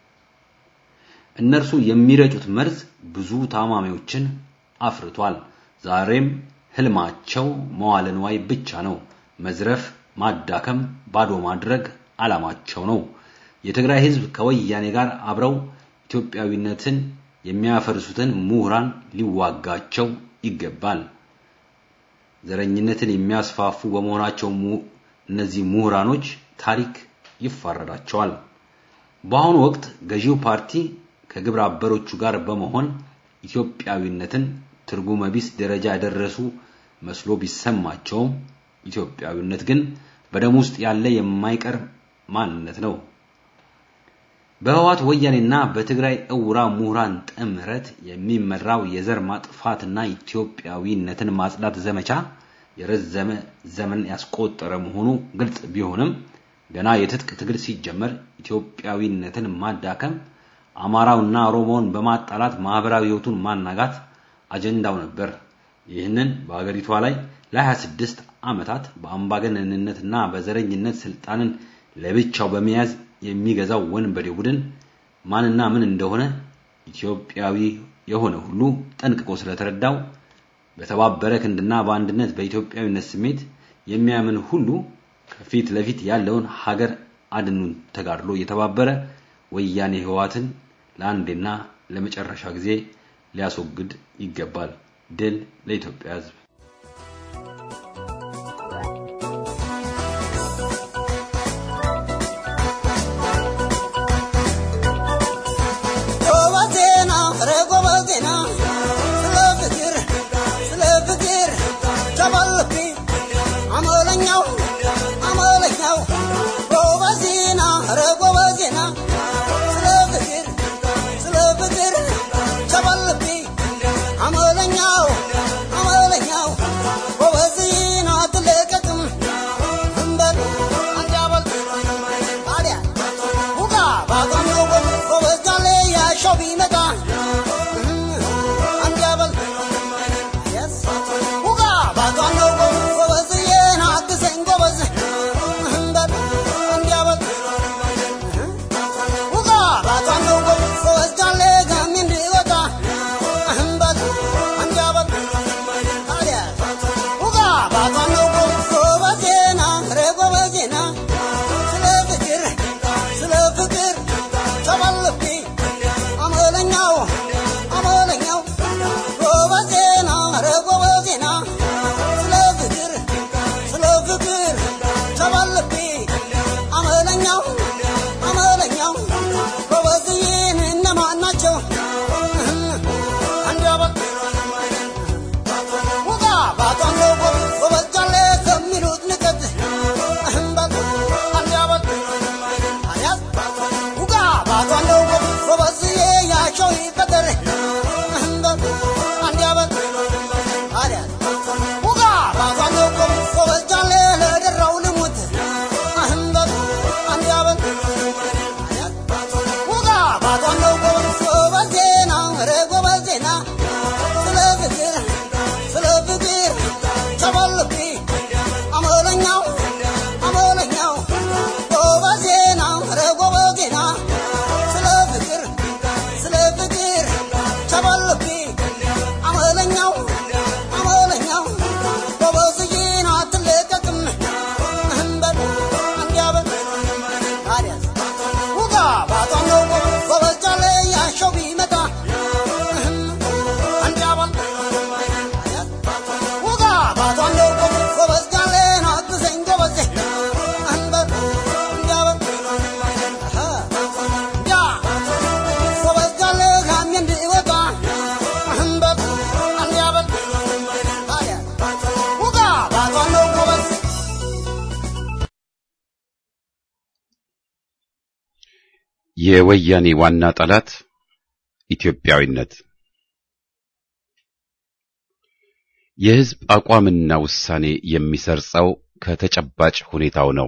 እነርሱ የሚረጩት መርዝ ብዙ ታማሚዎችን አፍርቷል። ዛሬም ህልማቸው መዋለ ንዋይ ብቻ ነው። መዝረፍ፣ ማዳከም፣ ባዶ ማድረግ ዓላማቸው ነው። የትግራይ ህዝብ ከወያኔ ጋር አብረው ኢትዮጵያዊነትን የሚያፈርሱትን ምሁራን ሊዋጋቸው ይገባል። ዘረኝነትን የሚያስፋፉ በመሆናቸው እነዚህ ምሁራኖች ታሪክ ይፋረዳቸዋል። በአሁኑ ወቅት ገዢው ፓርቲ ከግብረ አበሮቹ ጋር በመሆን ኢትዮጵያዊነትን ትርጉመ ቢስ ደረጃ ያደረሱ መስሎ ቢሰማቸው ኢትዮጵያዊነት ግን በደም ውስጥ ያለ የማይቀር ማንነት ነው። በህዋት ወያኔና በትግራይ እውራ ምሁራን ጥምረት የሚመራው የዘር ማጥፋትና ኢትዮጵያዊነትን ማጽዳት ዘመቻ የረዘመ ዘመን ያስቆጠረ መሆኑ ግልጽ ቢሆንም ገና የትጥቅ ትግል ሲጀመር ኢትዮጵያዊነትን ማዳከም፣ አማራውና ኦሮሞን በማጣላት ማህበራዊ ህይወቱን ማናጋት አጀንዳው ነበር። ይህንን በአገሪቷ ላይ ለ26 ዓመታት በአምባገነንነትና በዘረኝነት ስልጣንን ለብቻው በመያዝ የሚገዛው ወንበዴ ቡድን ማንና ምን እንደሆነ ኢትዮጵያዊ የሆነ ሁሉ ጠንቅቆ ስለተረዳው በተባበረ ክንድና በአንድነት በኢትዮጵያዊነት ስሜት የሚያምን ሁሉ ከፊት ለፊት ያለውን ሀገር አድኑን ተጋድሎ የተባበረ ወያኔ ህዋትን ለአንዴና ለመጨረሻ ጊዜ ሊያስወግድ ይገባል። ድል ለኢትዮጵያ ህዝብ። I'm all in የወያኔ ዋና ጠላት ኢትዮጵያዊነት። የሕዝብ አቋምና ውሳኔ የሚሰርጸው ከተጨባጭ ሁኔታው ነው።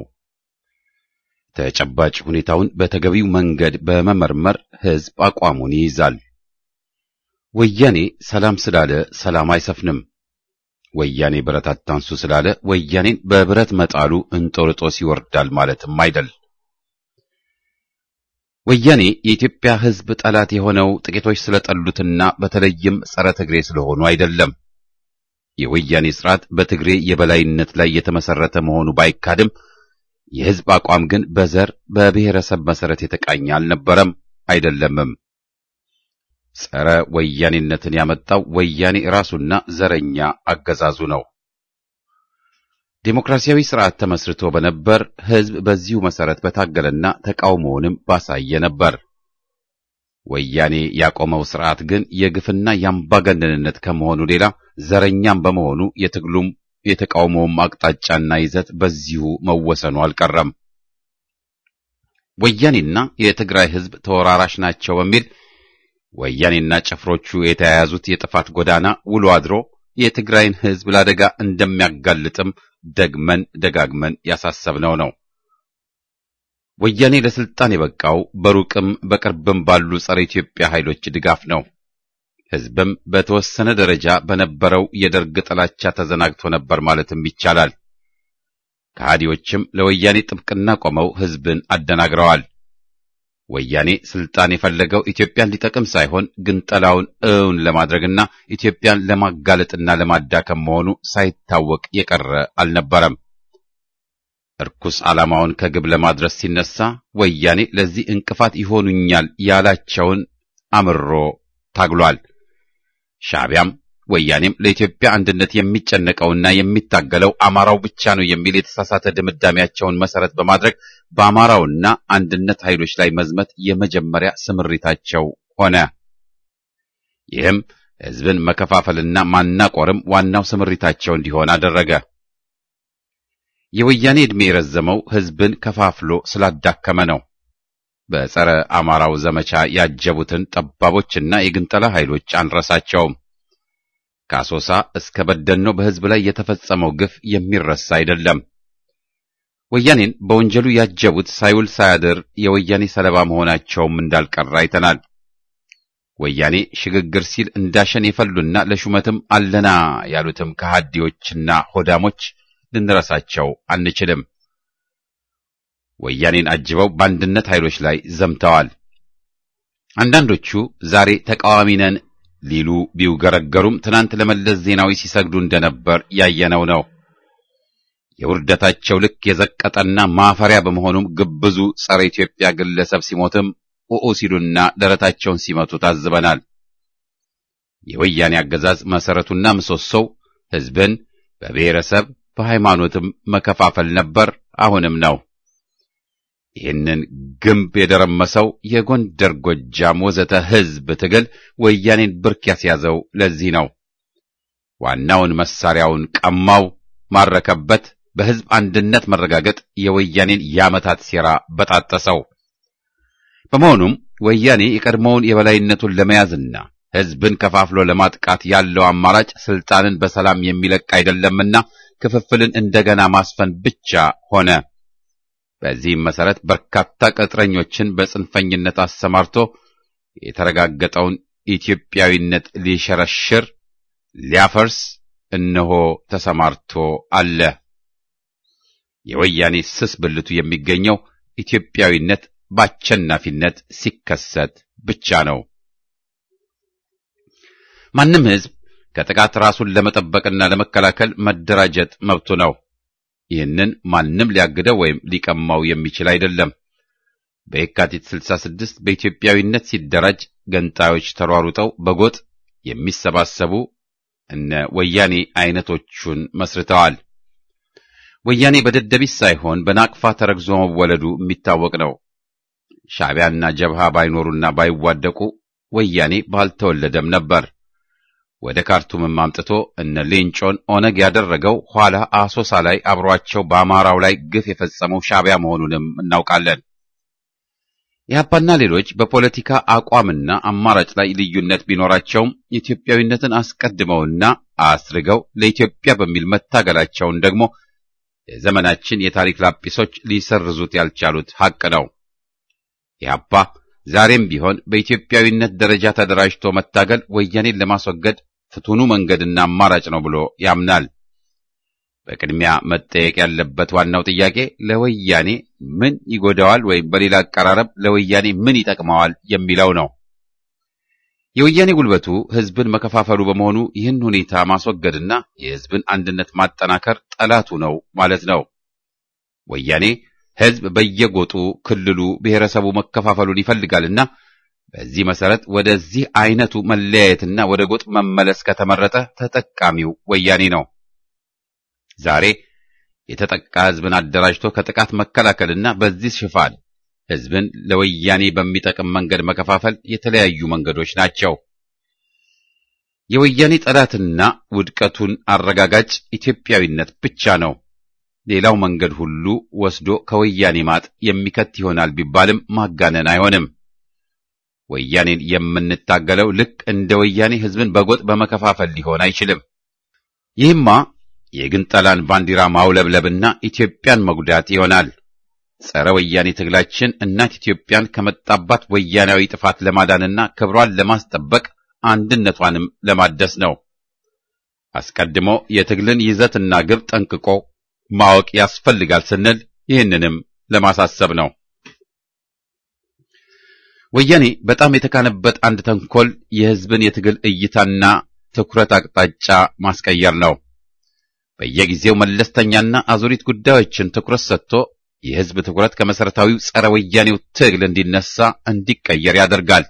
ተጨባጭ ሁኔታውን በተገቢው መንገድ በመመርመር ሕዝብ አቋሙን ይይዛል። ወያኔ ሰላም ስላለ ሰላም አይሰፍንም። ወያኔ ብረት አታንሱ ስላለ ወያኔን በብረት መጣሉ እንጦርጦስ ይወርዳል ማለትም አይደል። ወያኔ የኢትዮጵያ ሕዝብ ጠላት የሆነው ጥቂቶች ስለጠሉትና በተለይም ጸረ ትግሬ ስለሆኑ አይደለም። የወያኔ ስርዓት በትግሬ የበላይነት ላይ የተመሰረተ መሆኑ ባይካድም የሕዝብ አቋም ግን በዘር በብሔረሰብ መሰረት የተቃኘ አልነበረም አይደለምም። ጸረ ወያኔነትን ያመጣው ወያኔ ራሱና ዘረኛ አገዛዙ ነው። ዴሞክራሲያዊ ስርዓት ተመስርቶ በነበር ሕዝብ በዚሁ መሰረት በታገለና ተቃውሞውንም ባሳየ ነበር። ወያኔ ያቆመው ስርዓት ግን የግፍና የአምባገነንነት ከመሆኑ ሌላ ዘረኛም በመሆኑ የትግሉም የተቃውሞውም አቅጣጫና ይዘት በዚሁ መወሰኑ አልቀረም። ወያኔና የትግራይ ሕዝብ ተወራራሽ ናቸው በሚል ወያኔና ጭፍሮቹ የተያያዙት የጥፋት ጎዳና ውሎ አድሮ የትግራይን ሕዝብ ለአደጋ እንደሚያጋልጥም ደግመን ደጋግመን ያሳሰብነው ነው። ወያኔ ለስልጣን የበቃው በሩቅም በቅርብም ባሉ ጸረ ኢትዮጵያ ኃይሎች ድጋፍ ነው። ሕዝብም በተወሰነ ደረጃ በነበረው የደርግ ጥላቻ ተዘናግቶ ነበር ማለትም ይቻላል። ከሃዲዎችም ለወያኔ ጥብቅና ቆመው ሕዝብን አደናግረዋል። ወያኔ ስልጣን የፈለገው ኢትዮጵያን ሊጠቅም ሳይሆን ግንጠላውን እውን ለማድረግና ኢትዮጵያን ለማጋለጥና ለማዳከም መሆኑ ሳይታወቅ የቀረ አልነበረም። እርኩስ ዓላማውን ከግብ ለማድረስ ሲነሳ ወያኔ ለዚህ እንቅፋት ይሆኑኛል ያላቸውን አምሮ ታግሏል። ሻዕቢያም ወያኔም ለኢትዮጵያ አንድነት የሚጨነቀውና የሚታገለው አማራው ብቻ ነው የሚል የተሳሳተ ድምዳሜያቸውን መሰረት በማድረግ በአማራውና አንድነት ኃይሎች ላይ መዝመት የመጀመሪያ ስምሪታቸው ሆነ። ይህም ሕዝብን መከፋፈልና ማናቆርም ዋናው ስምሪታቸው እንዲሆን አደረገ። የወያኔ ዕድሜ የረዘመው ሕዝብን ከፋፍሎ ስላዳከመ ነው። በጸረ አማራው ዘመቻ ያጀቡትን ጠባቦችና የግንጠላ ኃይሎች አንረሳቸውም። ከአሶሳ እስከ በደኖ በሕዝብ ላይ የተፈጸመው ግፍ የሚረሳ አይደለም። ወያኔን በወንጀሉ ያጀቡት ሳይውል ሳያድር የወያኔ ሰለባ መሆናቸውም እንዳልቀረ አይተናል። ወያኔ ሽግግር ሲል እንዳሸን የፈሉና ለሹመትም አለና ያሉትም ከሃዲዎችና ሆዳሞች ልንረሳቸው አንችልም። ወያኔን አጅበው በአንድነት ኃይሎች ላይ ዘምተዋል። አንዳንዶቹ ዛሬ ተቃዋሚ ነን ሊሉ ቢውገረገሩም ትናንት ለመለስ ዜናዊ ሲሰግዱ እንደነበር ያየነው ነው። የውርደታቸው ልክ የዘቀጠና ማፈሪያ በመሆኑም ግብዙ ጸረ ኢትዮጵያ ግለሰብ ሲሞትም ኡኡ ሲሉና ደረታቸውን ሲመቱ ታዝበናል። የወያኔ አገዛዝ መሰረቱና ምሰሶው ሕዝብን በብሔረሰብ በሃይማኖትም መከፋፈል ነበር፣ አሁንም ነው። ይህንን ግንብ የደረመሰው የጎንደር ጎጃም ወዘተ ሕዝብ ትግል ወያኔን ብርክ ያስያዘው ለዚህ ነው። ዋናውን መሳሪያውን ቀማው፣ ማረከበት። በሕዝብ አንድነት መረጋገጥ የወያኔን የዓመታት ሴራ በጣጠሰው። በመሆኑም ወያኔ የቀድሞውን የበላይነቱን ለመያዝና ሕዝብን ከፋፍሎ ለማጥቃት ያለው አማራጭ ስልጣንን በሰላም የሚለቅ አይደለምና ክፍፍልን እንደገና ማስፈን ብቻ ሆነ። በዚህም መሰረት በርካታ ቅጥረኞችን በጽንፈኝነት አሰማርቶ የተረጋገጠውን ኢትዮጵያዊነት ሊሸረሽር ሊያፈርስ እነሆ ተሰማርቶ አለ። የወያኔ ስስ ብልቱ የሚገኘው ኢትዮጵያዊነት በአሸናፊነት ሲከሰት ብቻ ነው። ማንም ሕዝብ ከጥቃት ራሱን ለመጠበቅና ለመከላከል መደራጀት መብቱ ነው። ይህንን ማንም ሊያግደው ወይም ሊቀማው የሚችል አይደለም። በየካቲት ስልሳ ስድስት በኢትዮጵያዊነት ሲደራጅ ገንጣዮች ተሯሩጠው በጎጥ የሚሰባሰቡ እነ ወያኔ አይነቶቹን መስርተዋል። ወያኔ በደደቢት ሳይሆን በናቅፋ ተረግዞ መወለዱ የሚታወቅ ነው። ሻዕቢያና ጀብሃ ባይኖሩና ባይዋደቁ ወያኔ ባልተወለደም ነበር። ወደ ካርቱምም አምጥቶ እነ ሌንጮን ኦነግ ያደረገው ኋላ አሶሳ ላይ አብሯቸው በአማራው ላይ ግፍ የፈጸመው ሻዕቢያ መሆኑንም እናውቃለን። ኢህአፓና ሌሎች በፖለቲካ አቋምና አማራጭ ላይ ልዩነት ቢኖራቸውም ኢትዮጵያዊነትን አስቀድመውና አስርገው ለኢትዮጵያ በሚል መታገላቸውን ደግሞ የዘመናችን የታሪክ ላጲሶች ሊሰርዙት ያልቻሉት ሐቅ ነው። ኢህአፓ ዛሬም ቢሆን በኢትዮጵያዊነት ደረጃ ተደራጅቶ መታገል ወያኔን ለማስወገድ ፍቱኑ መንገድና አማራጭ ነው ብሎ ያምናል። በቅድሚያ መጠየቅ ያለበት ዋናው ጥያቄ ለወያኔ ምን ይጎዳዋል ወይም በሌላ አቀራረብ ለወያኔ ምን ይጠቅመዋል የሚለው ነው። የወያኔ ጉልበቱ ህዝብን መከፋፈሉ በመሆኑ ይህን ሁኔታ ማስወገድና የህዝብን አንድነት ማጠናከር ጠላቱ ነው ማለት ነው። ወያኔ ህዝብ በየጎጡ ክልሉ፣ ብሔረሰቡ መከፋፈሉን ይፈልጋልና በዚህ መሰረት ወደዚህ አይነቱ መለያየትና ወደ ጎጥ መመለስ ከተመረጠ ተጠቃሚው ወያኔ ነው። ዛሬ የተጠቃ ህዝብን አደራጅቶ ከጥቃት መከላከልና በዚህ ሽፋን ህዝብን ለወያኔ በሚጠቅም መንገድ መከፋፈል የተለያዩ መንገዶች ናቸው። የወያኔ ጠላትና ውድቀቱን አረጋጋጭ ኢትዮጵያዊነት ብቻ ነው። ሌላው መንገድ ሁሉ ወስዶ ከወያኔ ማጥ የሚከት ይሆናል ቢባልም ማጋነን አይሆንም። ወያኔን የምንታገለው ልክ እንደ ወያኔ ህዝብን በጎጥ በመከፋፈል ሊሆን አይችልም። ይህማ የግንጠላን ባንዲራ ማውለብለብና ኢትዮጵያን መጉዳት ይሆናል። ጸረ ወያኔ ትግላችን እናት ኢትዮጵያን ከመጣባት ወያናዊ ጥፋት ለማዳንና ክብሯን ለማስጠበቅ አንድነቷንም ለማደስ ነው። አስቀድሞ የትግልን ይዘትና ግብ ጠንቅቆ ማወቅ ያስፈልጋል ስንል ይህንንም ለማሳሰብ ነው። ወያኔ በጣም የተካነበት አንድ ተንኮል የህዝብን የትግል እይታና ትኩረት አቅጣጫ ማስቀየር ነው። በየጊዜው መለስተኛና አዙሪት ጉዳዮችን ትኩረት ሰጥቶ የህዝብ ትኩረት ከመሰረታዊው ጸረ ወያኔው ትግል እንዲነሳ እንዲቀየር ያደርጋል።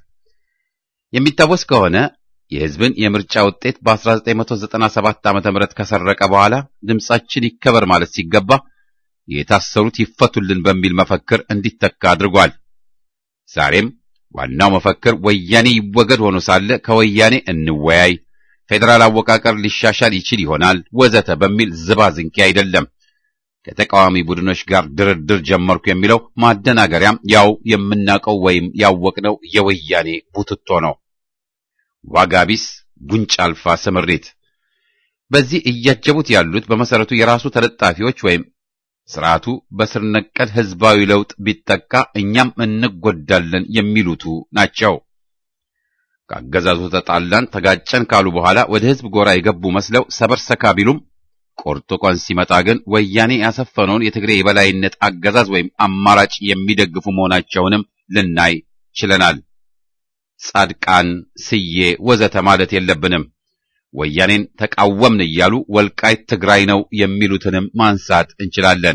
የሚታወስ ከሆነ የህዝብን የምርጫ ውጤት በ1997 ዓመተ ምህረት ከሰረቀ በኋላ ድምጻችን ይከበር ማለት ሲገባ የታሰሩት ይፈቱልን በሚል መፈክር እንዲተካ አድርጓል። ዛሬም ዋናው መፈክር ወያኔ ይወገድ ሆኖ ሳለ ከወያኔ እንወያይ፣ ፌደራል አወቃቀር ሊሻሻል ይችል ይሆናል ወዘተ በሚል ዝባዝንኪ አይደለም። ከተቃዋሚ ቡድኖች ጋር ድርድር ጀመርኩ የሚለው ማደናገሪያም ያው የምናውቀው ወይም ያወቅነው የወያኔ ቡትቶ ነው። ዋጋቢስ ጉንጭ አልፋ ስምሪት። በዚህ እያጀቡት ያሉት በመሰረቱ የራሱ ተለጣፊዎች ወይም ስርዓቱ በስር ነቀል ህዝባዊ ለውጥ ቢጠቃ እኛም እንጎዳለን የሚሉቱ ናቸው። ከአገዛዙ ተጣላን ተጋጨን ካሉ በኋላ ወደ ህዝብ ጎራ የገቡ መስለው ሰበር ሰካ ቢሉም ቁርጡ ቀን ሲመጣ ግን ወያኔ ያሰፈነውን የትግሬ የበላይነት አገዛዝ ወይም አማራጭ የሚደግፉ መሆናቸውንም ልናይ ችለናል። ጻድቃን፣ ስዬ ወዘተ ማለት የለብንም። ወያኔን ተቃወምን እያሉ ወልቃይት ትግራይ ነው የሚሉትንም ማንሳት እንችላለን።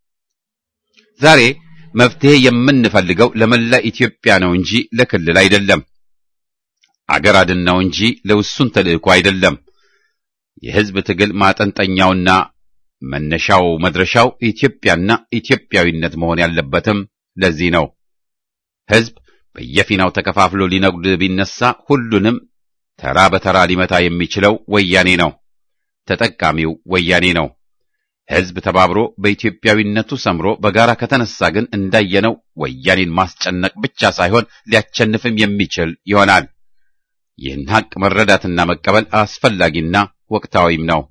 ዛሬ መፍትሄ የምንፈልገው ለመላ ኢትዮጵያ ነው እንጂ ለክልል አይደለም። አገር አድን ነው እንጂ ለውሱን ተልእኮ አይደለም። የህዝብ ትግል ማጠንጠኛውና መነሻው መድረሻው ኢትዮጵያና ኢትዮጵያዊነት መሆን ያለበትም ለዚህ ነው። ህዝብ በየፊናው ተከፋፍሎ ሊነጉድ ቢነሳ ሁሉንም ተራ በተራ ሊመታ የሚችለው ወያኔ ነው። ተጠቃሚው ወያኔ ነው። ህዝብ ተባብሮ በኢትዮጵያዊነቱ ሰምሮ በጋራ ከተነሳ ግን እንዳየነው ወያኔን ማስጨነቅ ብቻ ሳይሆን ሊያቸንፍም የሚችል ይሆናል። ይህን ሀቅ መረዳትና መቀበል አስፈላጊና ወቅታዊም ነው።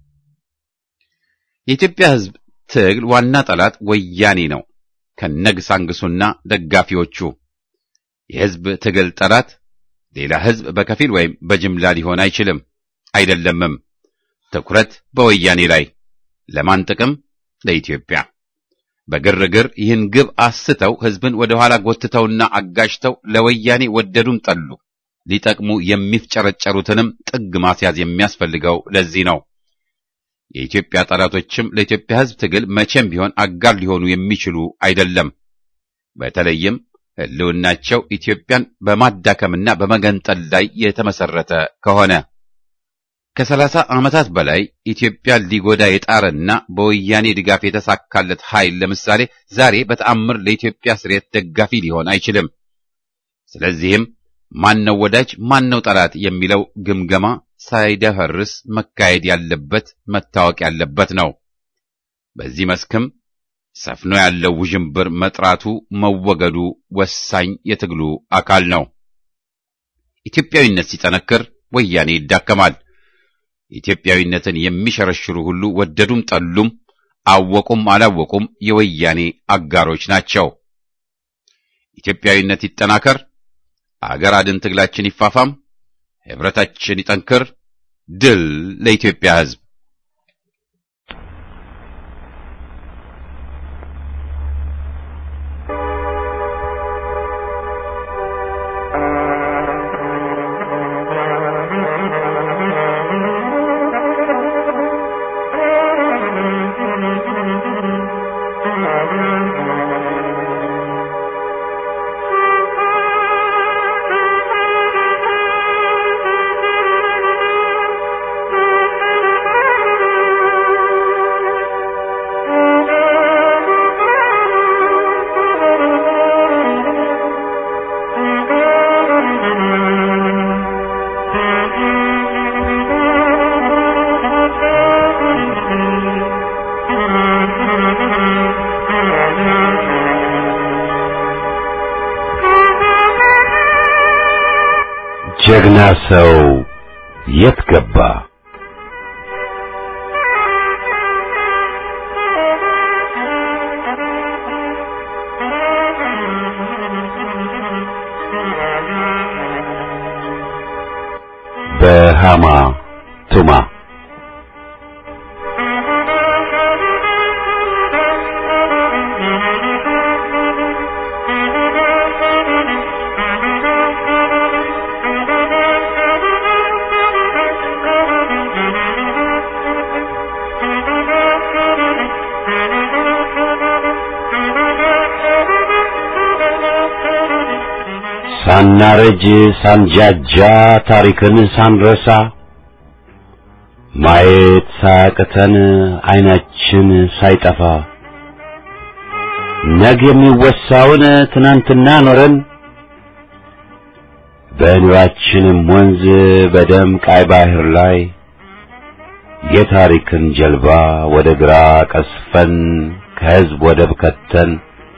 የኢትዮጵያ ህዝብ ትግል ዋና ጠላት ወያኔ ነው ከነግሳንግሱና ደጋፊዎቹ። የህዝብ ትግል ጠላት ሌላ ህዝብ በከፊል ወይም በጅምላ ሊሆን አይችልም አይደለምም። ትኩረት በወያኔ ላይ። ለማን ጥቅም? ለኢትዮጵያ። በግርግር ይህን ግብ አስተው ህዝብን ወደ ኋላ ጎትተውና አጋጭተው ለወያኔ ወደዱም ጠሉ ሊጠቅሙ የሚፍጨረጨሩትንም ጥግ ማስያዝ የሚያስፈልገው ለዚህ ነው። የኢትዮጵያ ጠላቶችም ለኢትዮጵያ ህዝብ ትግል መቼም ቢሆን አጋር ሊሆኑ የሚችሉ አይደለም። በተለይም ህልውናቸው ኢትዮጵያን በማዳከምና በመገንጠል ላይ የተመሰረተ ከሆነ ከሰላሳ ዓመታት በላይ ኢትዮጵያን ሊጎዳ የጣረና በወያኔ ድጋፍ የተሳካለት ኃይል ለምሳሌ ዛሬ በተአምር ለኢትዮጵያ ስሬት ደጋፊ ሊሆን አይችልም። ስለዚህም ማነው ወዳጅ ማነው ጠላት የሚለው ግምገማ ሳይደፈርስ መካሄድ ያለበት መታወቅ ያለበት ነው። በዚህ መስክም ሰፍኖ ያለው ውዥንብር መጥራቱ መወገዱ ወሳኝ የትግሉ አካል ነው። ኢትዮጵያዊነት ሲጠነክር ወያኔ ይዳከማል። ኢትዮጵያዊነትን የሚሸረሽሩ ሁሉ ወደዱም ጠሉም አወቁም አላወቁም የወያኔ አጋሮች ናቸው። ኢትዮጵያዊነት ይጠናከር፣ አገር አድን ትግላችን ይፋፋም፣ ህብረታችን ይጠንክር። ድል ለኢትዮጵያ ሕዝብ! ጀግና ሰው የት ገባ? በሃማ ቱማ ሳናረጅ ሳንጃጃ ታሪክን ሳንረሳ ማየት ሳያቅተን አይናችን ሳይጠፋ ነገ የሚወሳውን ትናንትና ኖረን በኑራችንም ወንዝ በደም ቀይ ባህር ላይ የታሪክን ጀልባ ወደ ግራ ቀስፈን ከህዝብ ወደብ ከተን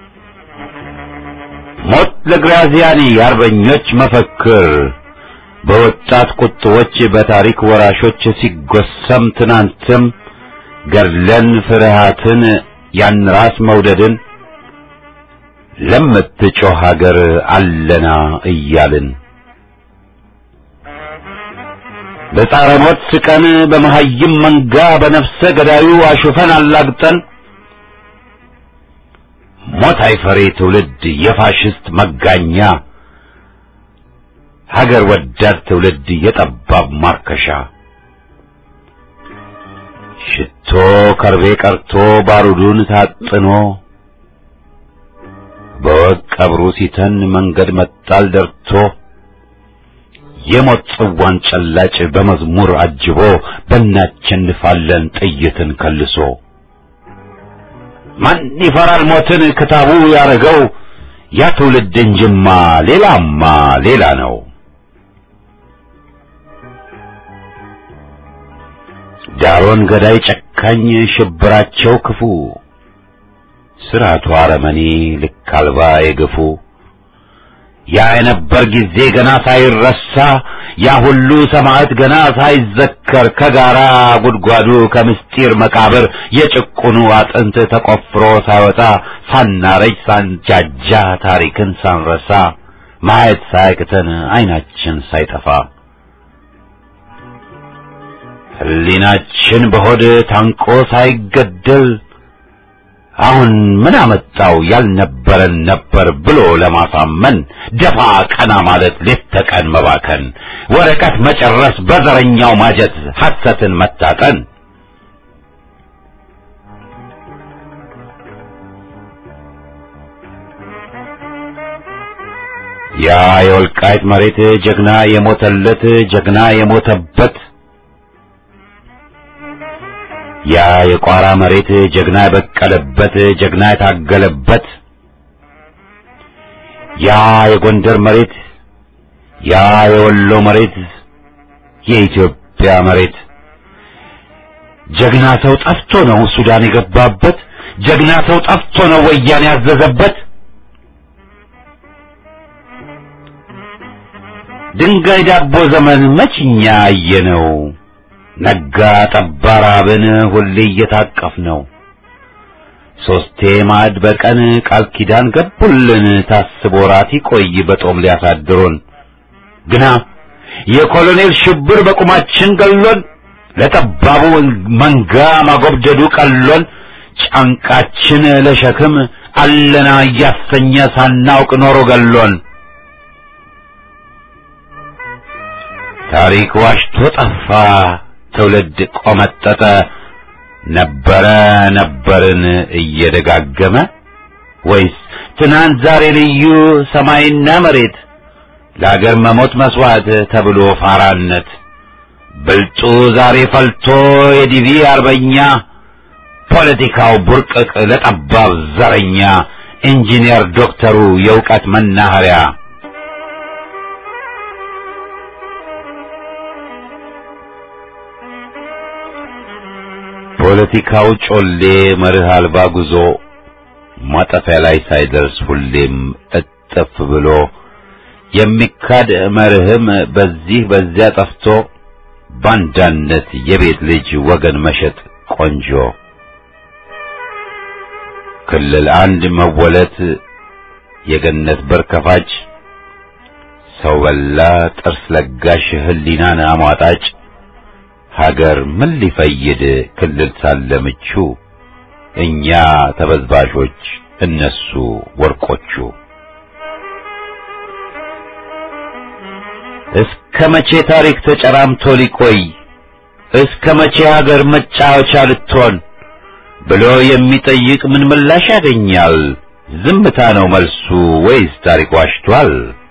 ሞት ለግራዚያኒ የአርበኞች መፈክር በወጣት ቁጥቦች በታሪክ ወራሾች ሲጎሰም ትናንትም ገድለን ፍርሃትን ያን ራስ መውደድን ለምትጮህ ሀገር አለና እያልን በጻረ ሞት ስቀን በመሃይም መንጋ በነፍሰ ገዳዩ አሹፈን አላግጠን ሞት አይፈሪ ትውልድ የፋሽስት መጋኛ ሀገር ወዳድ ትውልድ የጠባብ ማርከሻ ሽቶ ከርቤ ቀርቶ ባሩዱን ታጥኖ በወቅ ቀብሩ ሲተን መንገድ መጣል ደርቶ የሞት ጽዋን ጨላጭ በመዝሙር አጅቦ በእናቸንፋለን ጥይትን ከልሶ ማን ይፈራል ሞትን ክታቡ ያረገው ያ ትውልድ እንጅማ ሌላማ ሌላ ነው። ዳሮን ገዳይ ጨካኝ ሽብራቸው ክፉ ስራቱ አረመኔ ልክ አልባ የገፉ ያ የነበር ጊዜ ገና ሳይረሳ ያ ሁሉ ሰማዕት ገና ሳይዘከር ከጋራ ጉድጓዱ ከምስጢር መቃብር የጭቁኑ አጥንት ተቆፍሮ ሳይወጣ ሳናረጅ ሳንጃጃ ታሪክን ሳንረሳ ማየት ሳይቅተን አይናችን ሳይጠፋ ህሊናችን በሆድ ታንቆ ሳይገደል አሁን ምን አመጣው ያልነበረን ነበር ብሎ ለማሳመን ደፋ ቀና ማለት ሌት ተቀን መባከን ወረቀት መጨረስ በዘረኛው ማጀት ሐሰትን መታጠን ያ የወልቃይት መሬት ጀግና የሞተለት ጀግና የሞተበት ያ የቋራ መሬት ጀግና የበቀለበት ጀግና የታገለበት ያ የጎንደር መሬት ያ የወሎ መሬት የኢትዮጵያ መሬት ጀግና ሰው ጠፍቶ ነው ሱዳን የገባበት ጀግና ሰው ጠፍቶ ነው ወያኔ ያዘዘበት? ድንጋይ ዳቦ ዘመን መችኛ አየነው፣ ነጋ ጠባ ራብን ሁሌ እየታቀፍ ነው። ሶስቴ ማዕድ በቀን ቃል ኪዳን ገቡልን፣ ታስቦ ራት ይቆይ በጦም ሊያሳድሩን። ግና የኮሎኔል ሽብር በቁማችን ገሎን፣ ለጠባቡ መንጋ ማጎብደዱ ቀሎን፣ ጫንቃችን ለሸክም አለና እያሰኘ ሳናውቅ ኖሮ ገሎን። ታሪክ ዋሽቶ ጠፋ፣ ትውልድ ቆመጠጠ፣ ነበረ ነበርን እየደጋገመ። ወይስ ትናንት ዛሬ ልዩ ሰማይና መሬት፣ ለአገር መሞት መስዋዕት ተብሎ ፋራነት? ብልጡ ዛሬ ፈልቶ የዲቪ አርበኛ፣ ፖለቲካው ቡርቅቅ ለጠባብ ዘረኛ፣ ኢንጂነር ዶክተሩ የእውቀት መናኸሪያ። ፖለቲካው ጮሌ መርህ አልባ ጉዞ፣ ማጠፊያ ላይ ሳይደርስ ሁሌም እጥፍ ብሎ፣ የሚካድ መርህም በዚህ በዚያ ጠፍቶ፣ ባንዳነት የቤት ልጅ ወገን መሸጥ ቆንጆ። ክልል አንድ መወለት የገነት በር ከፋጭ፣ ሰው በላ ጥርስ ለጋሽ ህሊናን አሟጣጭ። ሀገር ምን ሊፈይድ ክልል ሳለ ምቹ፣ እኛ ተበዝባዦች እነሱ ወርቆቹ። እስከ መቼ ታሪክ ተጨራምቶ ሊቆይ፣ እስከ መቼ ሀገር መጫወቻ ልትሆን ብሎ የሚጠይቅ ምን ምላሽ ያገኛል? ዝምታ ነው መልሱ ወይስ ታሪክ ዋሽቷል?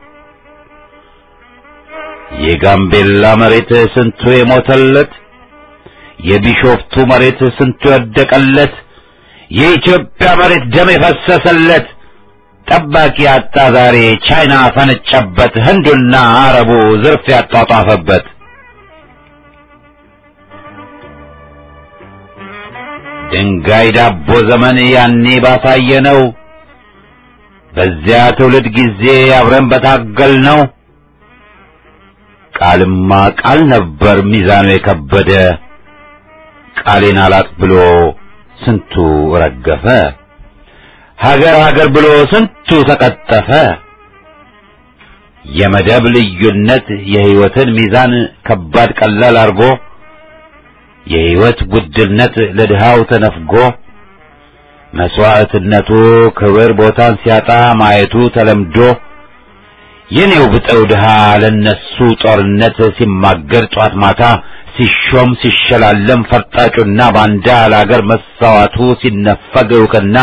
የጋምቤላ መሬት ስንቱ የሞተለት፣ የቢሾፍቱ መሬት ስንቱ የወደቀለት፣ የኢትዮጵያ መሬት ደም የፈሰሰለት፣ ጠባቂ አጣ ዛሬ ቻይና ፈነጨበት፣ ህንዱና አረቡ ዝርፍ ያጧጧፈበት። ድንጋይ ዳቦ ዘመን ያኔ ባሳየነው፣ በዚያ ትውልድ ጊዜ አብረን በታገል ነው። ቃልማ ቃል ነበር ሚዛኑ የከበደ፣ ቃሌን አላጥ ብሎ ስንቱ ረገፈ። ሀገር ሀገር ብሎ ስንቱ ተቀጠፈ። የመደብ ልዩነት የህይወትን ሚዛን ከባድ ቀላል አርጎ፣ የህይወት ጉድልነት ለድሃው ተነፍጎ፣ መስዋዕትነቱ ክብር ቦታን ሲያጣ ማየቱ ተለምዶ፣ የኔው ብጠው ድሃ ለነሱ ጦርነት ሲማገር ጧት ማታ፣ ሲሾም ሲሸላለም ፈርጣጩና ባንዳ ለአገር መሳዋቱ ሲነፈግ እውቅና፣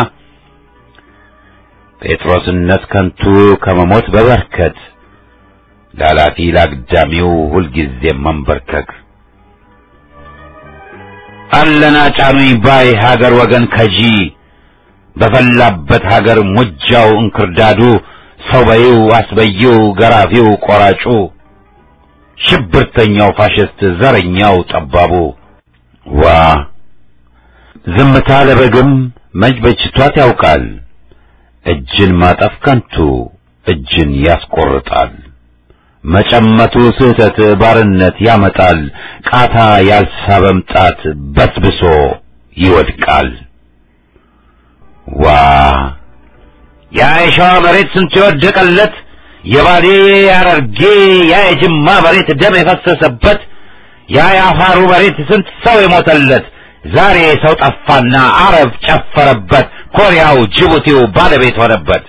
ጴጥሮስነት ከንቱ ከመሞት በበርከት፣ ላላፊ ላግዳሚው ሁልጊዜ መንበርከክ። አለና ጫኑኝ ባይ ሀገር ወገን ከጂ፣ በፈላበት ሀገር ሙጃው እንክርዳዱ፣ ሰው በይው አስበይው ገራፊው ቆራጩ፣ ሽብርተኛው ፋሽስት ዘረኛው ጠባቡ። ዋ ዝምታ ለበግም መች በጅቷት ያውቃል፣ እጅን ማጠፍ ከንቱ እጅን ያስቆርጣል። መጨመቱ ስህተት ባርነት ያመጣል፣ ቃታ ያልሳበም ጣት በስብሶ ይወድቃል። ዋ ያ የሸዋ መሬት ስንቱ የወደቀለት፣ የባሌ ያረርጌ ያ የጅማ መሬት ደም የፈሰሰበት፣ ያ የአፋሩ መሬት ስንት ሰው የሞተለት፣ ዛሬ ሰው ጠፋና አረብ ጨፈረበት፣ ኮሪያው ጅቡቲው ባለቤት ሆነበት።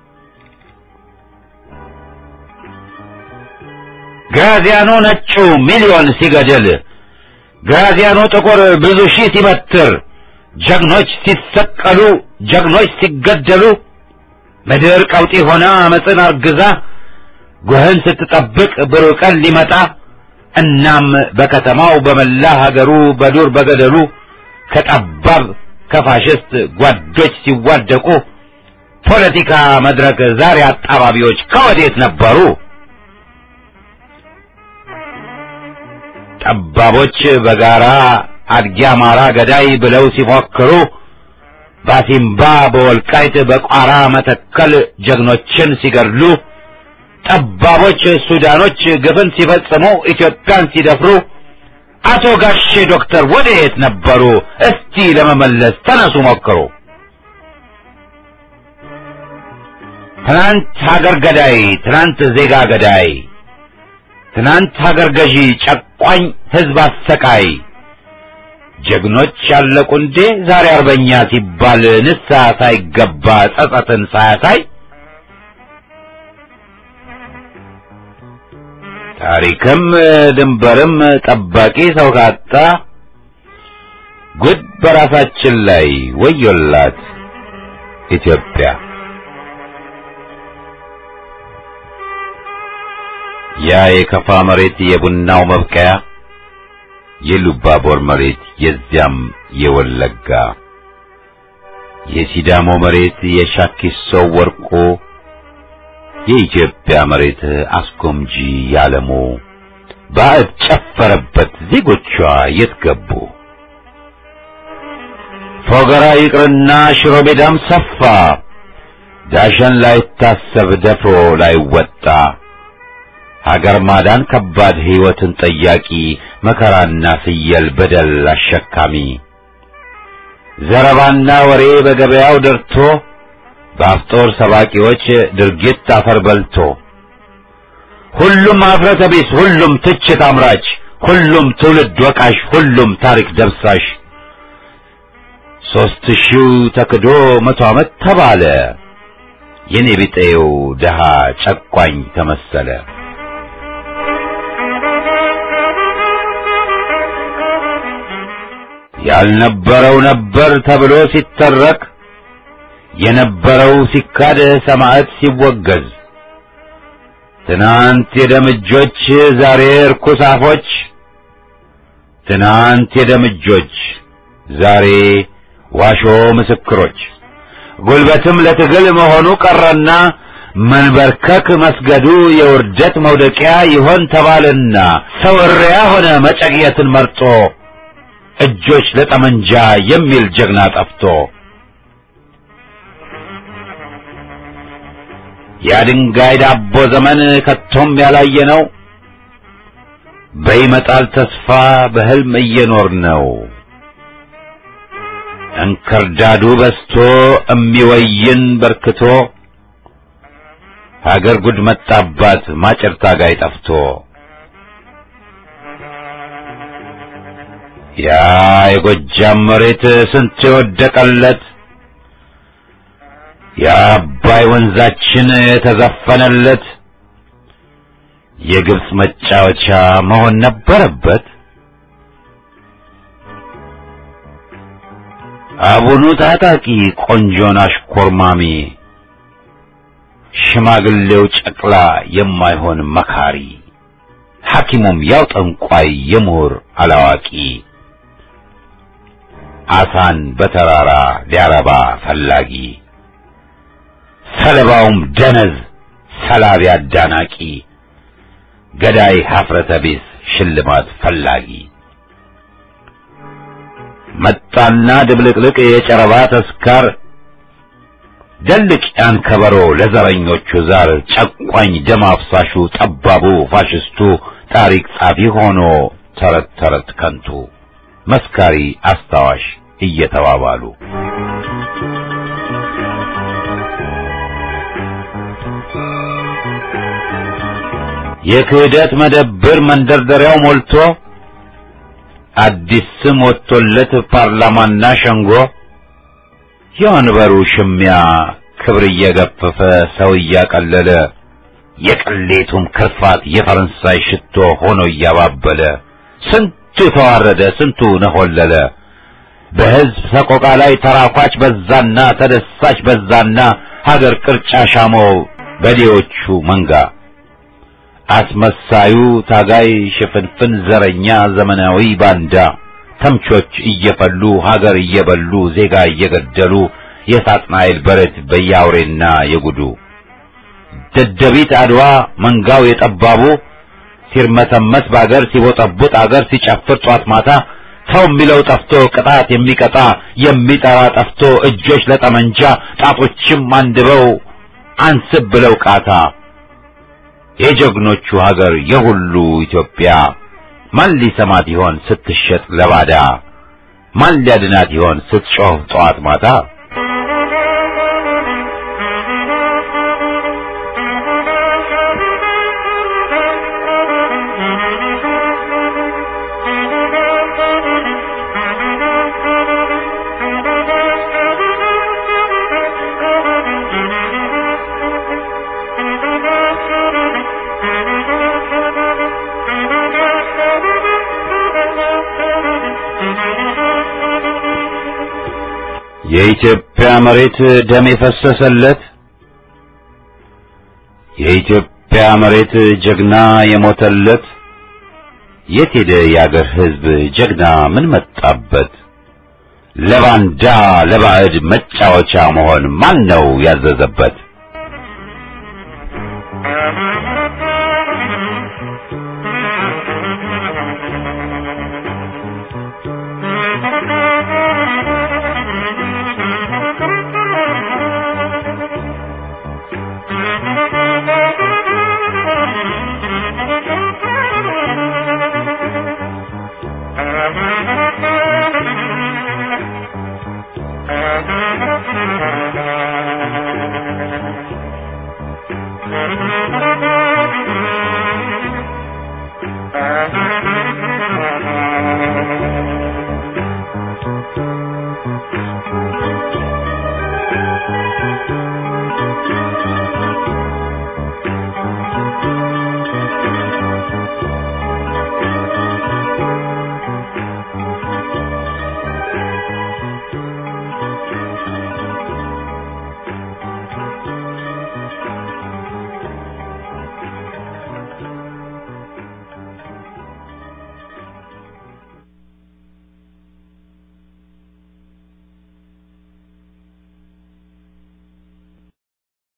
ግራዚያኖ ነጩ ሚሊዮን ሲገድል፣ ግራዚያኖ ጥቁር ብዙ ሺህ ሲበትር፣ ጀግኖች ሲሰቀሉ ጀግኖች ሲገደሉ፣ ምድር ቀውጢ ሆና አመፅን አርግዛ፣ ጎህን ስትጠብቅ ብሩህ ቀን ሊመጣ፣ እናም በከተማው በመላ ሀገሩ በዱር በገደሉ፣ ከጠባብ ከፋሽስት ጓዶች ሲዋደቁ፣ ፖለቲካ መድረክ ዛሬ አጣባቢዎች ከወዴት ነበሩ? ጠባቦች በጋራ አድጊ አማራ ገዳይ ብለው ሲፎክሩ፣ ባሲምባ በወልቃይት በቋራ መተከል ጀግኖችን ሲገድሉ ጠባቦች ሱዳኖች ግፍን ሲፈጽሙ ኢትዮጵያን ሲደፍሩ አቶ ጋሼ ዶክተር ወዴት ነበሩ? እስቲ ለመመለስ ተነሱ ሞክሩ። ትናንት ሀገር ገዳይ፣ ትናንት ዜጋ ገዳይ፣ ትናንት ሀገር ገዢ ጨቋኝ ህዝብ አሰቃይ ጀግኖች ያለቁ እንዴ ዛሬ አርበኛ ሲባል ንስሐ ሳይገባ ጸጸትን ሳያሳይ ታሪክም ድንበርም ጠባቂ ሰው ካጣ ጉድ በራሳችን ላይ ወዮላት ኢትዮጵያ። ያ የከፋ መሬት የቡናው መብቀያ የሉባቦር መሬት የዚያም የወለጋ የሲዳሞ መሬት የሻኪሶ ወርቆ የኢትዮጵያ መሬት አስጎምጂ ያለሙ ባዕድ ጨፈረበት ዜጎቿ የት ገቡ? ፎገራ ይቅርና ሽሮ ሜዳም ሰፋ ዳሸን ላይ ታሰብ ደፍሮ ላይ ወጣ ሀገር ማዳን ከባድ ሕይወትን ጠያቂ መከራና ፍየል በደል አሸካሚ ዘረባና ወሬ በገበያው ደርቶ በአፍጦር ሰባቂዎች ድርጊት አፈር በልቶ ሁሉም አፍረተ ቢስ ሁሉም ትችት አምራች ሁሉም ትውልድ ወቃሽ ሁሉም ታሪክ ደብሳሽ ሦስት ሺው ተክዶ መቶ ዓመት ተባለ የኔ ቢጤው ደሃ ጨቋኝ ተመሰለ። ያልነበረው ነበር ተብሎ ሲተረክ የነበረው ሲካድ ሰማዕት ሲወገዝ ትናንት የደምጆች ዛሬ ርኩስ አፎች ትናንት የደምጆች ዛሬ ዋሾ ምስክሮች ጉልበትም ለትግል መሆኑ ቀረና መንበርከክ መስገዱ የውርደት መውደቂያ ይሆን ተባለና ሰው እሪያ ሆነ መጨቅየትን መርጦ እጆች ለጠመንጃ የሚል ጀግና ጠፍቶ ያድንጋይ ዳቦ ዘመን ከቶም ያላየ ነው በይመጣል ተስፋ በህልም እየኖር ነው እንክርዳዱ በስቶ እሚወይን በርክቶ ሀገር ጉድ መጣባት ማጨር ታጋይ ጠፍቶ ያ የጎጃም መሬት ስንት የወደቀለት የአባይ ወንዛችን የተዘፈነለት የግብጽ መጫወቻ መሆን ነበረበት። አቡኑ ታጣቂ ቆንጆን አሽኮርማሚ ሽማግሌው ጨቅላ የማይሆን መካሪ ሐኪሙም ያው ጠንቋይ የምሁር አላዋቂ አሳን በተራራ ሊያረባ ፈላጊ ሰለባውም ደነዝ ሰላቢ አዳናቂ ገዳይ ሀፍረተ ቢስ ሽልማት ፈላጊ መጣና ድብልቅልቅ የጨረባ ተስካር ደልቅ ያን ከበሮ ለዘረኞቹ ዛር ጨቋኝ ደም አፍሳሹ ጠባቡ ፋሽስቱ ታሪክ ጻፊ ሆኖ ተረት ተረት ከንቱ መስካሪ አስታዋሽ እየተባባሉ የክህደት መደብር መንደርደሪያው ሞልቶ አዲስ ስም ወጥቶለት ፓርላማና ሸንጎ የወንበሩ ሽሚያ ክብር እየገፈፈ ሰው እያቀለለ የቅሌቱም ክርፋት የፈረንሳይ ሽቶ ሆኖ እያባበለ ስንቱ ተዋረደ ስንቱ ነሆለለ በሕዝብ ሰቆቃ ላይ ተራኳች በዛና ተደሳች በዛና ሀገር ቅርጫ ሻመው በዴዎቹ መንጋ አስመሳዩ ታጋይ ሽፍንፍን ዘረኛ ዘመናዊ ባንዳ ተምቾች እየፈሉ ሀገር እየበሉ ዜጋ እየገደሉ የሳጥናኤል በረት በያውሬና የጉዱ ደደቢት አድዋ መንጋው የጠባቡ ሲርመሰመስ ባገር ሲቦጠቡጥ አገር ሲጨፍር ጧት ማታ ሰው የሚለው ጠፍቶ ቅጣት የሚቀጣ የሚጠራ ጠፍቶ እጆች ለጠመንጃ ጣቶችም አንድበው አንስብ ብለው ቃታ የጀግኖቹ ሀገር የሁሉ ኢትዮጵያ ማን ሊሰማት ይሆን ስትሸጥ ለባዳ ማን ሊያድናት ይሆን ስትጮህ ጠዋት ማታ የኢትዮጵያ መሬት ደም የፈሰሰለት የኢትዮጵያ መሬት ጀግና የሞተለት የት ሄደ የአገር ሕዝብ ጀግና ምን መጣበት ለባንዳ ለባዕድ መጫወቻ መሆን ማን ነው ያዘዘበት